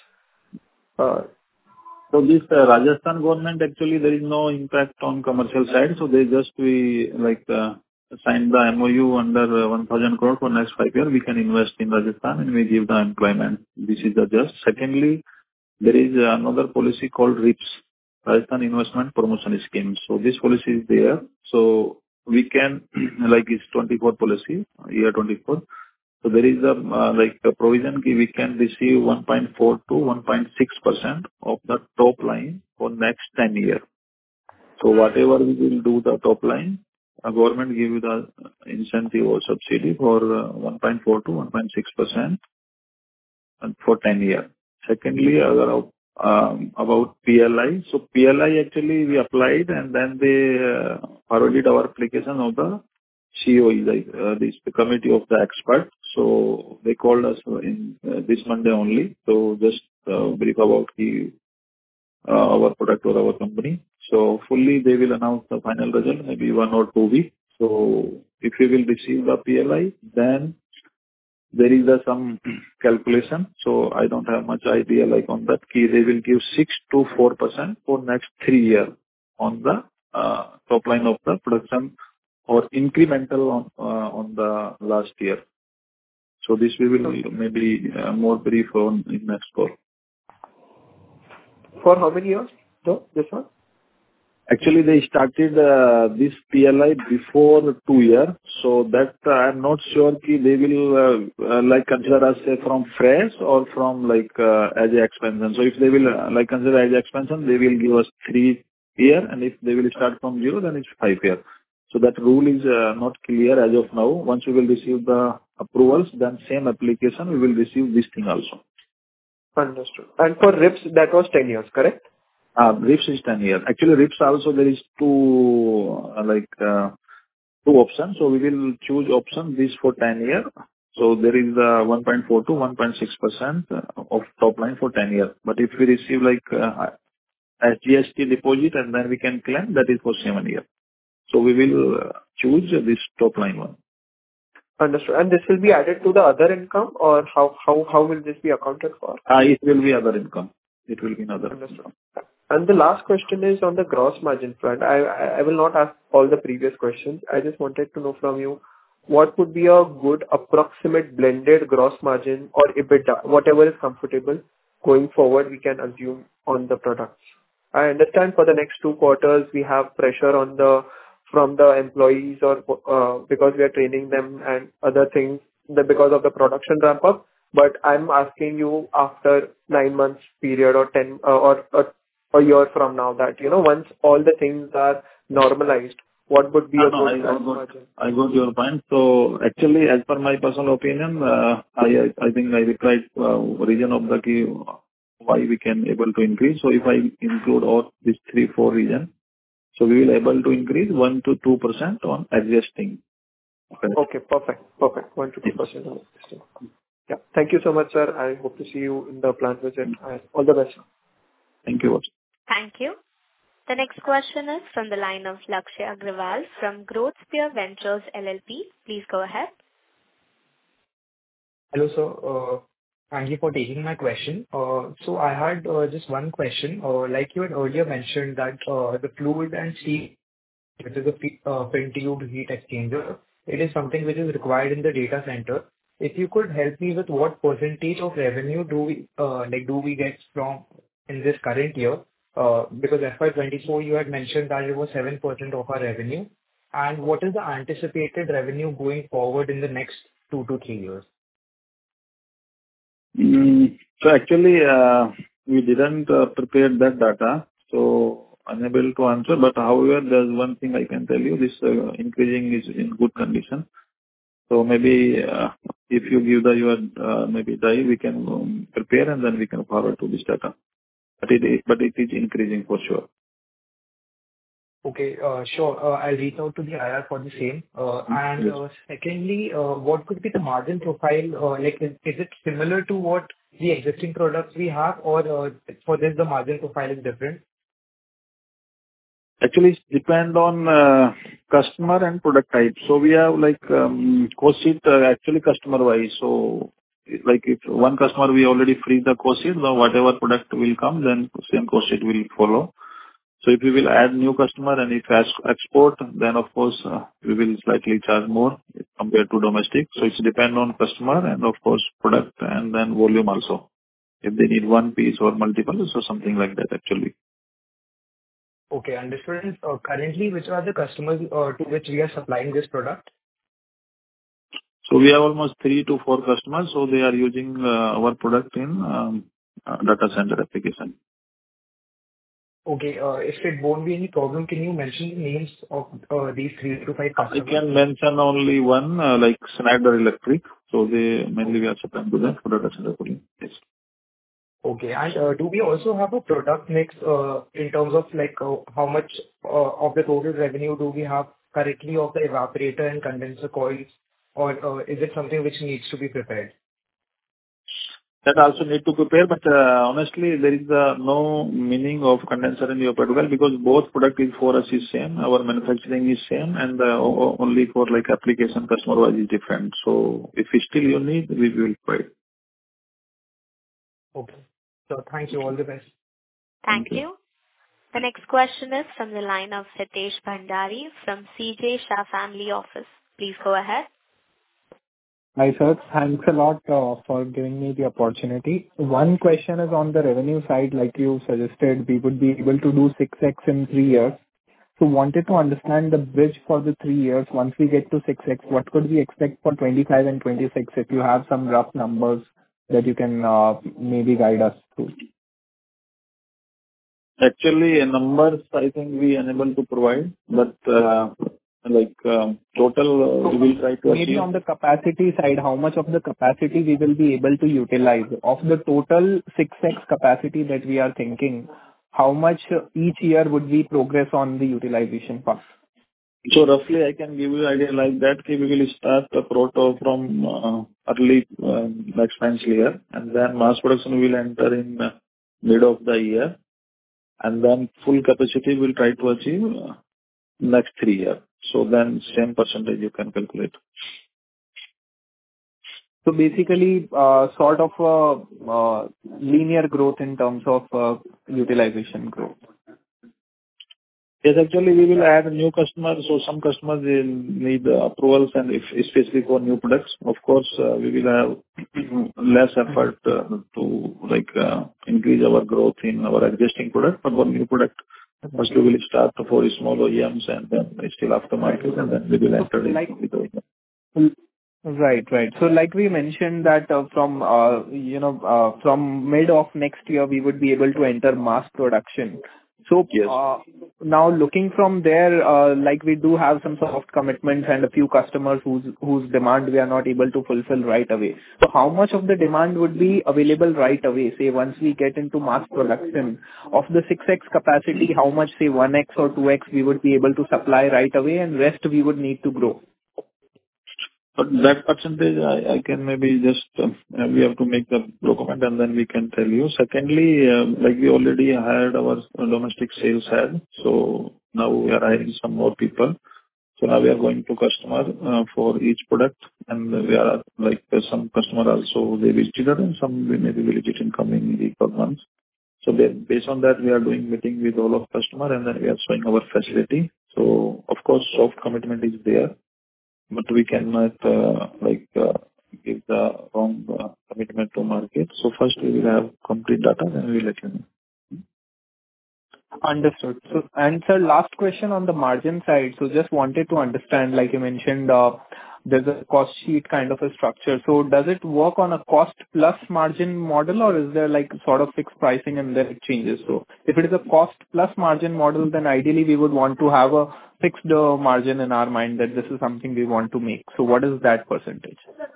Uh, So this uh, Rajasthan government, actually, there is no impact on commercial side. So they just we like uh, signed the M O U under uh, one thousand crore for next five years. We can invest in Rajasthan and we give the employment. This is the just. Secondly, there is another policy called RIPS, Rajasthan Investment Promotion Scheme. So this policy is there. So we can, like it's twenty-four policy, year twenty-four. So there is a, uh, like a provision ki we can receive one point four to one point six percent of the top line for next ten years. So whatever we will do the top line, uh, government give you the incentive or subsidy for uh, one point four to one point six percent for ten years. Secondly, uh, um, about P L I. So P L I actually we applied and then they uh, forwarded our application of the C O E, like uh, this the committee of the expert. So they called us in uh, this Monday only. So just uh, brief about the uh, our product or our company. So fully they will announce the final result maybe one or two weeks. So if we will receive the P L I, then there is a some calculation. So I don't have much idea like on that key. They will give six to four percent for next three years on the uh, top line of the production or incremental on uh, on the last year. So this we will maybe uh, more brief on in next call. For how many years, though, this one? Actually, they started uh, this P L I before two years, so that uh, I'm not sure ki they will uh, uh, like consider us say from fresh or from like uh, as a expansion. So if they will uh, like consider as expansion, they will give us three year, and if they will start from zero, then it's five year. So that rule is uh, not clear as of now. Once we will receive the approvals, then same application we will receive this thing also. Understood. And for RIPS, that was ten years, correct? Uh, RIPS is ten years. Actually, RIPS also there is two uh, like uh, two options. So we will choose option this for ten years. So there is uh, one point four to one point six percent of top line for ten years. But if we receive like uh, as G S T deposit and then we can claim, that is for seven years. So we will uh, choose this top line one. Understood. And this will be added to the other income, or how how how will this be accounted for? Uh, it will be other income. It will be another. Understood. And the last question is on the gross margin front. I I I will not ask all the previous questions. I just wanted to know from you, what would be a good approximate blended gross margin or EBITDA, whatever is comfortable going forward we can assume on the products. I understand for the next two quarters we have pressure on the from the employees or uh, because we are training them and other things that because of the production ramp up. But I'm asking you after nine months period or ten uh, or, or a year from now that, you know, once all the things are normalized, what would be No, a no, good I I gross got margin? I got your point. So actually, as per my personal opinion, uh, I I I think I replied uh, region of the key why we can able to increase. So if I include all these three, four region, so we will able to increase one to two percent on existing. Okay. Okay, perfect. Perfect. one to two percent on existing. Yeah. Thank you so much, sir. I hope to see you in the plant visit. And all the best. Thank you. Thank you. The next question is from the line of Lakshya Agrawal from Growth Sphere Ventures L L P. Please go ahead. Hello, sir. Uh, Thank you for taking my question. Uh, So I had uh, just one question. Uh, Like you had earlier mentioned that uh, the fluid and steam, which is a fe- uh, fin tube heat exchanger, it is something which is required in the data center. If you could help me with what percentage of revenue do we uh, like do we get from in this current year? Uh, Because F Y twenty-four, you had mentioned that it was seven percent of our revenue. And what is the anticipated revenue going forward in the next two to three years? Mm, So actually, uh, we didn't uh, prepare that data, so unable to answer. But however, there's one thing I can tell you, this uh, increasing is in good condition. So maybe, uh, if you give the your uh, maybe die, we can um, prepare and then we can forward to this data. But it is, but it is increasing for sure. Okay, uh, sure. Uh, I'll reach out to the I R for the same. Uh, And Yes. uh, secondly, uh, what could be the margin profile? Uh, Like, is is it similar to what the existing products we have, or uh, for this, the margin profile is different? Actually, it depend on uh, customer and product type. So we have like um, cost sheet uh, actually customer wise. So like if one customer we already freeze the cost sheet, now whatever product will come, then same cost sheet will follow. So if we will add new customer and if as export, then of course uh, we will slightly charge more compared to domestic. So it's depend on customer and of course product and then volume also. If they need one piece or multiple, so something like that actually. Okay, understood. Uh, Currently, which are the customers uh, to which we are supplying this product? So we have almost three to four customers, so they are using uh, our product in um, uh, data center application. Okay, uh, if it won't be any problem, can you mention the names of uh, these three to five I customers? can mention only one, uh, like Schneider Electric. So they mainly we are supplying to them for data center cooling. Yes. Okay. And uh, do we also have a product mix uh, in terms of like uh, how much uh, of the total revenue do we have currently of the evaporator and condenser coils, or uh, is it something which needs to be prepared? That also need to prepare, but uh, honestly, there is uh, no meaning of condenser in your protocol because both product is for us is same, our manufacturing is same, and uh, o- only for like application customer wise is different. So if we still you need, we will provide. Okay. So thank you. All the best. Thank you. The next question is from the line of Hitesh Bhandari from C J Shah Family Office. Please go ahead. Hi, sir. Thanks a lot uh, for giving me the opportunity. One question is on the revenue side, like you suggested, we would be able to do six x in three years. So wanted to understand the bridge for the three years. Once we get to six x, what could we expect for twenty-five and twenty-six, if you have some rough numbers that you can uh, maybe guide us through? Actually, uh, numbers, I think we unable to provide, but uh, like um, total, uh, we will try to Maybe achieve. on the capacity side, how much of the capacity we will be able to utilize? Of the total six x capacity that we are thinking, how much uh, each year would we progress on the utilization part? So roughly, I can give you idea like that. Okay, we will start the proto from uh, early uh, next financial year, and then mass production will enter in uh, mid of the year, and then full capacity will try to achieve uh, next three year. So then same percentage you can calculate. So basically, uh, sort of a uh, linear growth in terms of uh, utilization growth. Yes, actually, we will add new customers. So some customers will need uh, approvals, and if especially for new products, of course, uh, we will have less effort uh, to like uh, increase our growth in our existing product. But for new product, first we will start for small O E Ms and then still aftermarket, and then we will enter into with O E M. Right. Right. So like we mentioned that uh, from, uh, you know, uh, from mid of next year, we would be able to enter mass production. So Yes. uh, now looking from there, uh, like we do have some soft commitments and a few customers whose whose demand we are not able to fulfill right away. So how much of the demand would be available right away? Say once we get into mass production of the six x capacity, how much, say one x or two x we would be able to supply right away, and rest we would need to grow? But that percentage, I I can maybe just, um, uh, we have to make the document, and then we can tell you. Secondly, um, like we already hired our domestic sales head, so now we are hiring some more people. So now we are going to customer uh, for each product, and we are like uh, some customer also they visited, and some we maybe will visit in coming week or months. So ba- based on that, we are doing meeting with all of customer, and then we are showing our facility. So of course, soft commitment is there, but we cannot uh, like uh, give the wrong uh, commitment to market. So first we will have complete data, then we will let you know. Understood. So, and sir, last question on the margin side. So just wanted to understand, like you mentioned, uh there's a cost sheet kind of a structure. So does it work on a cost plus margin model, or is there like sort of fixed pricing and then it changes? So if it is a cost plus margin model, then ideally we would want to have a fixed uh, margin in our mind that this is something we want to make. So what is that percentage?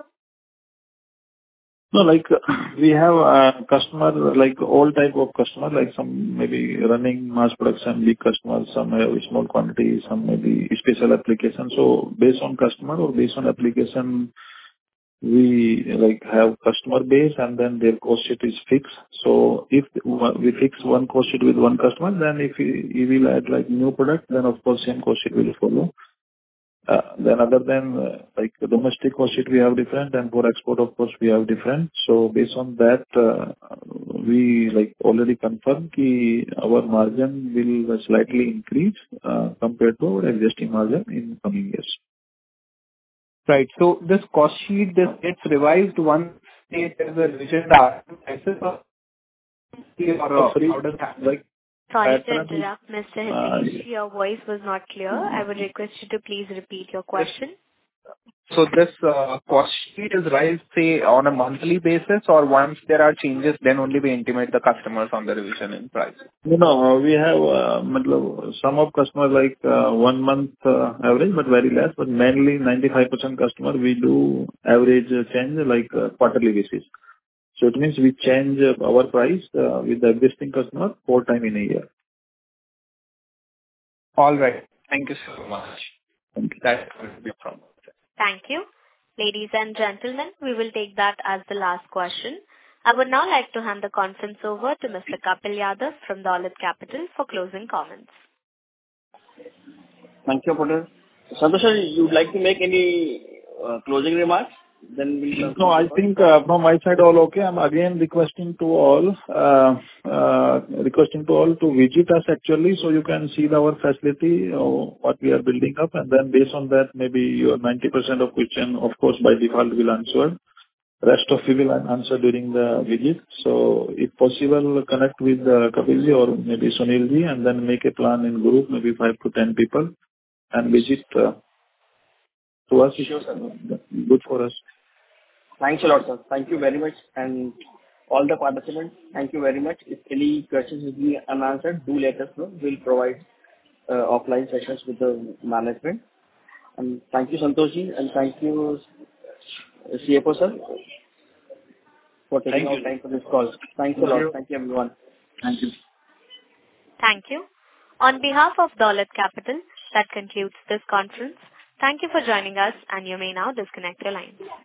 No, like, uh, we have a customer, like all type of customer, like some maybe running mass production, big customers, some have small quantity, some maybe special application. So based on customer or based on application, we like have customer base and then their cost sheet is fixed. So if one- we fix one cost sheet with one customer, then if we, we will add like new product, then of course same cost sheet will follow. Uh, Then other than, uh, like the domestic cost sheet we have different, and for export, of course, we have different. So based on that, uh, we like already confirmed ki our margin will slightly increase, uh, compared to our existing margin in coming years. Right. So this cost sheet, this gets revised once say there's a revision to prices, or or, uh, how does that like? Sorry to Pattern is, interrupt, Mister uh, Hitesh. Your voice was not clear. I would request you to please repeat your question. So this uh, cost sheet is raised, say, on a monthly basis, or once there are changes, then only we intimate the customers on the revision in price? You know, we have uh, matlab, some of customers like uh, one month uh, average, but very less. But mainly ninety-five percent customer, we do average uh, change like uh, quarterly basis. So it means we change uh, our price uh, with the existing customer four time in a year. All right. Thank you so much. That will be from. Thank you. Ladies and gentlemen, we will take that as the last question. I would now like to hand the conference over to Mister Kapil Yadav from Dolat Capital for closing comments. Thank you, Patel. Santosh sir, you'd like to make any uh, closing remarks? Then we'll. No, I think uh, from my side, all okay. I'm again requesting to all, uh, uh, requesting to all to visit us actually, so you can see our facility, uh, what we are building up, and then based on that, maybe your ninety percent of question, of course, by default will answer. Rest of you will answer during the visit. So if possible, connect with uh, Kapilji or maybe Sunilji, and then make a plan in group, maybe five to ten people, and visit uh, to us. Sure, sir. Good for us. Thanks a lot, sir. Thank you very much. And all the participants, thank you very much. If any questions will be unanswered, do let us know. We'll provide uh, offline sessions with the management. And thank you, Santoshji, and thank you, C F O, sir, for taking out time for this call. Thanks a lot. Thank you, everyone. Thank you. Thank you. On behalf of Dolat Capital, that concludes this conference. Thank you for joining us, and you may now disconnect your lines.